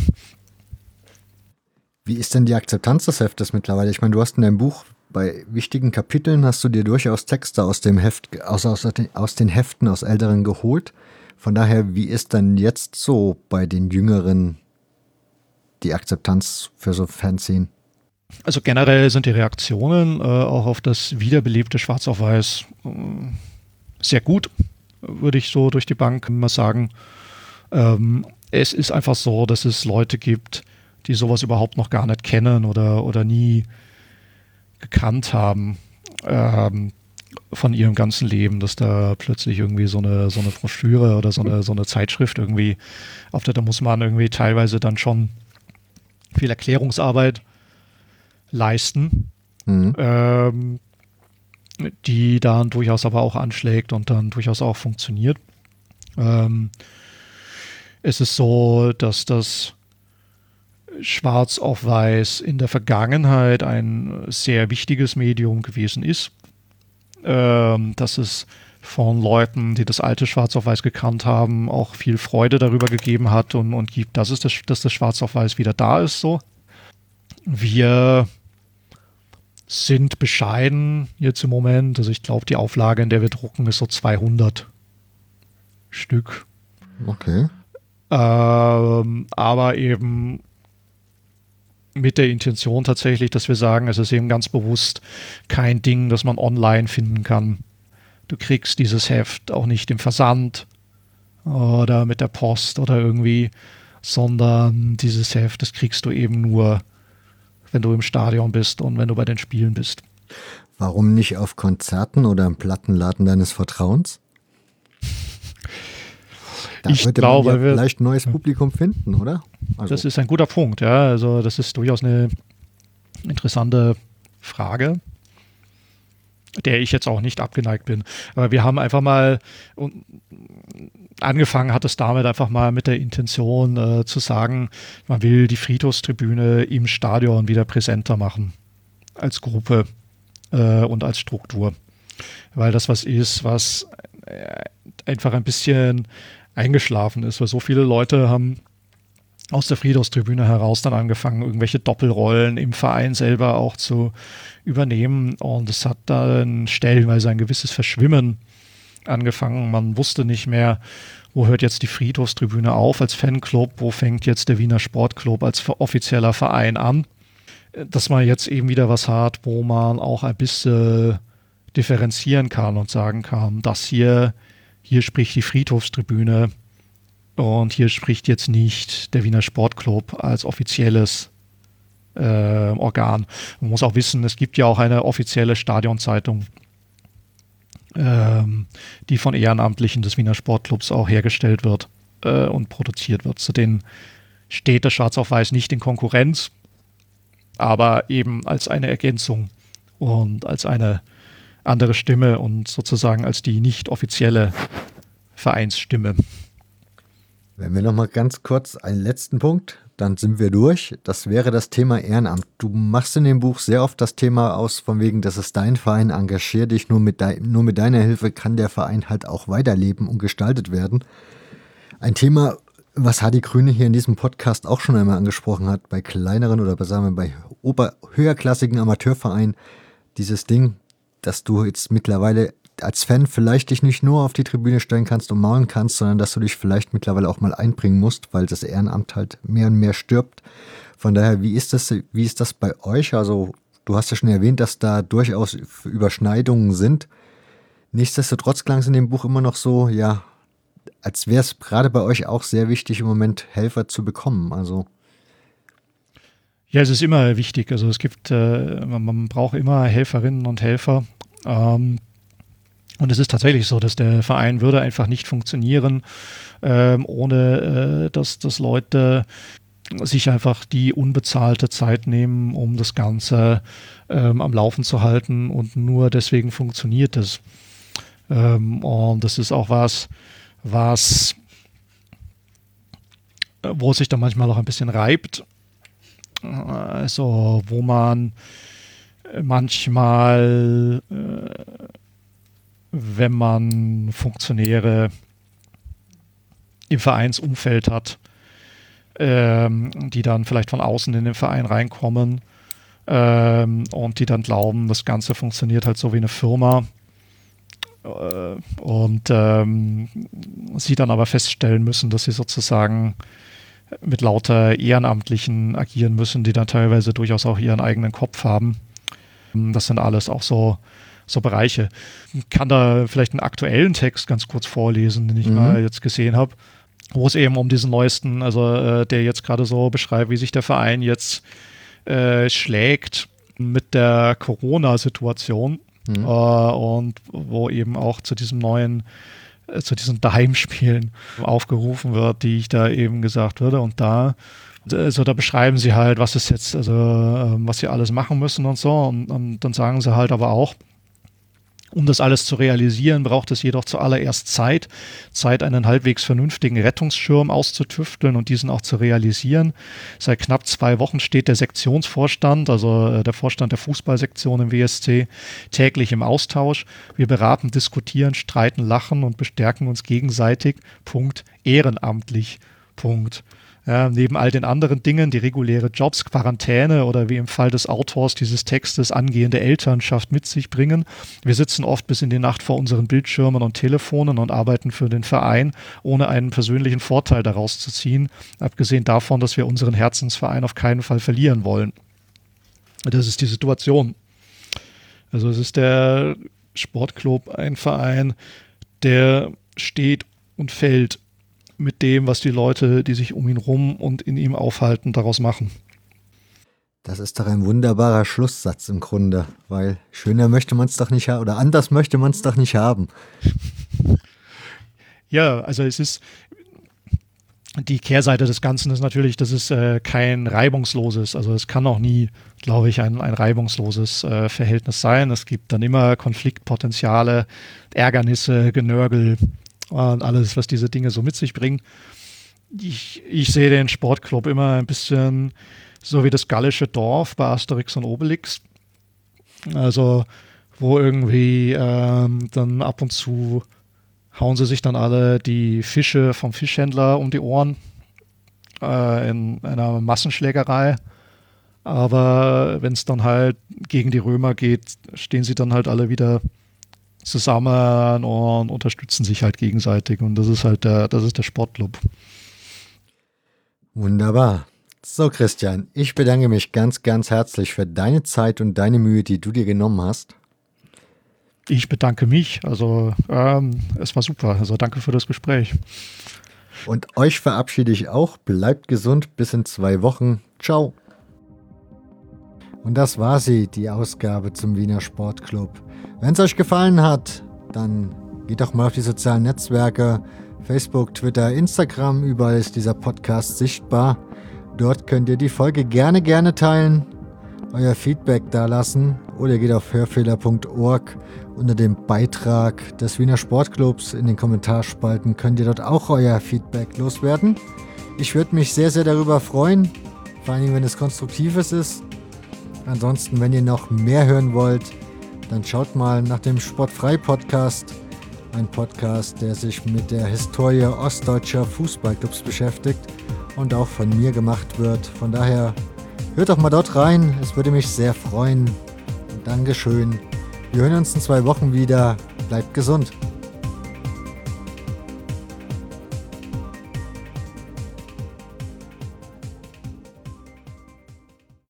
Wie ist denn die Akzeptanz des Heftes mittlerweile? Ich meine, du hast in deinem Buch bei wichtigen Kapiteln hast du dir durchaus Texte aus dem Heft, aus den Heften, aus älteren geholt. Von daher, wie ist denn jetzt so bei den Jüngeren die Akzeptanz für so Fanzine? Also generell sind die Reaktionen auch auf das wiederbelebte Schwarz auf Weiß sehr gut, würde ich so durch die Bank mal sagen. Es ist einfach so, dass es Leute gibt, die sowas überhaupt noch gar nicht kennen oder nie gekannt haben von ihrem ganzen Leben, dass da plötzlich irgendwie so eine Broschüre oder so eine Zeitschrift irgendwie auf der, da muss man irgendwie teilweise dann schon viel Erklärungsarbeit leisten, die dann durchaus aber auch anschlägt und dann durchaus auch funktioniert. Es ist so, dass das Schwarz auf Weiß in der Vergangenheit ein sehr wichtiges Medium gewesen ist. Dass es von Leuten, die das alte Schwarz auf Weiß gekannt haben, auch viel Freude darüber gegeben hat und gibt, dass das Schwarz auf Weiß wieder da ist. So. Wir sind bescheiden jetzt im Moment. Also ich glaube, die Auflage, in der wir drucken, ist so 200 Stück. Okay. Aber eben mit der Intention tatsächlich, dass wir sagen, es ist eben ganz bewusst kein Ding, das man online finden kann. Du kriegst dieses Heft auch nicht im Versand oder mit der Post oder irgendwie, sondern dieses Heft, das kriegst du eben nur, wenn du im Stadion bist und wenn du bei den Spielen bist. Warum nicht auf Konzerten oder im Plattenladen deines Vertrauens? Da würde man ja vielleicht ein neues Publikum finden, oder? Also. Das ist ein guter Punkt, ja. Also das ist durchaus eine interessante Frage, der ich jetzt auch nicht abgeneigt bin. Aber wir haben einfach mal angefangen, hat es damit einfach mal mit der Intention zu sagen, man will die Friedhofstribüne im Stadion wieder präsenter machen. Als Gruppe und als Struktur. Weil das was ist, was einfach ein bisschen eingeschlafen ist, weil so viele Leute haben aus der Friedhofstribüne heraus dann angefangen, irgendwelche Doppelrollen im Verein selber auch zu übernehmen und es hat dann stellenweise ein gewisses Verschwimmen angefangen. Man wusste nicht mehr, wo hört jetzt die Friedhofstribüne auf als Fanclub, wo fängt jetzt der Wiener Sportclub als offizieller Verein an. Dass man jetzt eben wieder was hat, wo man auch ein bisschen differenzieren kann und sagen kann, das hier spricht die Friedhofstribüne und hier spricht jetzt nicht der Wiener Sportclub als offizielles Organ. Man muss auch wissen, es gibt ja auch eine offizielle Stadionzeitung, die von Ehrenamtlichen des Wiener Sportclubs auch hergestellt wird und produziert wird. Zu denen steht das Schwarz auf Weiß nicht in Konkurrenz, aber eben als eine Ergänzung und als eine andere Stimme und sozusagen als die nicht offizielle Vereinsstimme. Wenn wir noch mal ganz kurz einen letzten Punkt, dann sind wir durch. Das wäre das Thema Ehrenamt. Du machst in dem Buch sehr oft das Thema aus, von wegen, das ist dein Verein, engagier dich, nur mit deiner Hilfe kann der Verein halt auch weiterleben und gestaltet werden. Ein Thema, was Hardy Grüne hier in diesem Podcast auch schon einmal angesprochen hat, bei kleineren oder bei höherklassigen Amateurvereinen, dieses Ding, dass du jetzt mittlerweile als Fan vielleicht dich nicht nur auf die Tribüne stellen kannst und maulen kannst, sondern dass du dich vielleicht mittlerweile auch mal einbringen musst, weil das Ehrenamt halt mehr und mehr stirbt. Von daher, wie ist das bei euch? Also du hast ja schon erwähnt, dass da durchaus Überschneidungen sind. Nichtsdestotrotz klang es in dem Buch immer noch so, ja, als wäre es gerade bei euch auch sehr wichtig, im Moment Helfer zu bekommen. Also ja, es ist immer wichtig. Also es gibt, man braucht immer Helferinnen und Helfer. Und es ist tatsächlich so, dass der Verein würde einfach nicht funktionieren, ohne dass Leute sich einfach die unbezahlte Zeit nehmen, um das Ganze am Laufen zu halten und nur deswegen funktioniert es. Und das ist auch was, wo sich dann manchmal auch ein bisschen reibt. Also wo man manchmal wenn man Funktionäre im Vereinsumfeld hat, die dann vielleicht von außen in den Verein reinkommen und die dann glauben, das Ganze funktioniert halt so wie eine Firma und sie dann aber feststellen müssen, dass sie sozusagen mit lauter Ehrenamtlichen agieren müssen, die dann teilweise durchaus auch ihren eigenen Kopf haben. Das sind alles auch so Bereiche. Ich kann da vielleicht einen aktuellen Text ganz kurz vorlesen, den ich mal jetzt gesehen habe, wo es eben um diesen neuesten, also der jetzt gerade so beschreibt, wie sich der Verein jetzt schlägt mit der Corona-Situation und wo eben auch zu diesen Daheimspielen aufgerufen wird, die ich da eben gesagt würde. Und da beschreiben sie halt, was ist jetzt, was sie alles machen müssen und so. Und dann sagen sie halt aber auch, um das alles zu realisieren, braucht es jedoch zuallererst Zeit, einen halbwegs vernünftigen Rettungsschirm auszutüfteln und diesen auch zu realisieren. Seit knapp 2 Wochen steht der Sektionsvorstand, also der Vorstand der Fußballsektion im WSC, täglich im Austausch. Wir beraten, diskutieren, streiten, lachen und bestärken uns gegenseitig. Punkt. Ehrenamtlich. Punkt. Ja, neben all den anderen Dingen, die reguläre Jobs, Quarantäne oder wie im Fall des Autors dieses Textes angehende Elternschaft mit sich bringen. Wir sitzen oft bis in die Nacht vor unseren Bildschirmen und Telefonen und arbeiten für den Verein, ohne einen persönlichen Vorteil daraus zu ziehen, abgesehen davon, dass wir unseren Herzensverein auf keinen Fall verlieren wollen. Das ist die Situation. Also es ist der Sportclub ein Verein, der steht und fällt mit dem, was die Leute, die sich um ihn rum und in ihm aufhalten, daraus machen. Das ist doch ein wunderbarer Schlusssatz im Grunde, weil schöner möchte man es doch nicht haben oder anders möchte man es doch nicht haben. Ja, also es ist die Kehrseite des Ganzen ist natürlich, dass es kein reibungsloses, also es kann auch nie, glaube ich, ein reibungsloses Verhältnis sein. Es gibt dann immer Konfliktpotenziale, Ärgernisse, Genörgel und alles, was diese Dinge so mit sich bringen. Ich sehe den Sportclub immer ein bisschen so wie das gallische Dorf bei Asterix und Obelix. Also wo irgendwie dann ab und zu hauen sie sich dann alle die Fische vom Fischhändler um die Ohren in einer Massenschlägerei. Aber wenn es dann halt gegen die Römer geht, stehen sie dann halt alle wieder zusammen und unterstützen sich halt gegenseitig. Und das ist halt der Sportclub. Wunderbar. So, Christian, ich bedanke mich ganz, ganz herzlich für deine Zeit und deine Mühe, die du dir genommen hast. Ich bedanke mich. Also es war super. Also danke für das Gespräch. Und euch verabschiede ich auch. Bleibt gesund. Bis in 2 Wochen. Ciao. Und das war sie, die Ausgabe zum Wiener Sportclub. Wenn es euch gefallen hat, dann geht doch mal auf die sozialen Netzwerke, Facebook, Twitter, Instagram, überall ist dieser Podcast sichtbar. Dort könnt ihr die Folge gerne teilen, euer Feedback dalassen oder ihr geht auf hörfehler.org unter dem Beitrag des Wiener Sportclubs in den Kommentarspalten könnt ihr dort auch euer Feedback loswerden. Ich würde mich sehr, sehr darüber freuen, vor allem wenn es Konstruktives ist. Ansonsten, wenn ihr noch mehr hören wollt, dann schaut mal nach dem Sportfrei-Podcast, ein Podcast, der sich mit der Historie ostdeutscher Fußballclubs beschäftigt und auch von mir gemacht wird. Von daher hört doch mal dort rein, es würde mich sehr freuen. Dankeschön. Wir hören uns in 2 Wochen wieder. Bleibt gesund.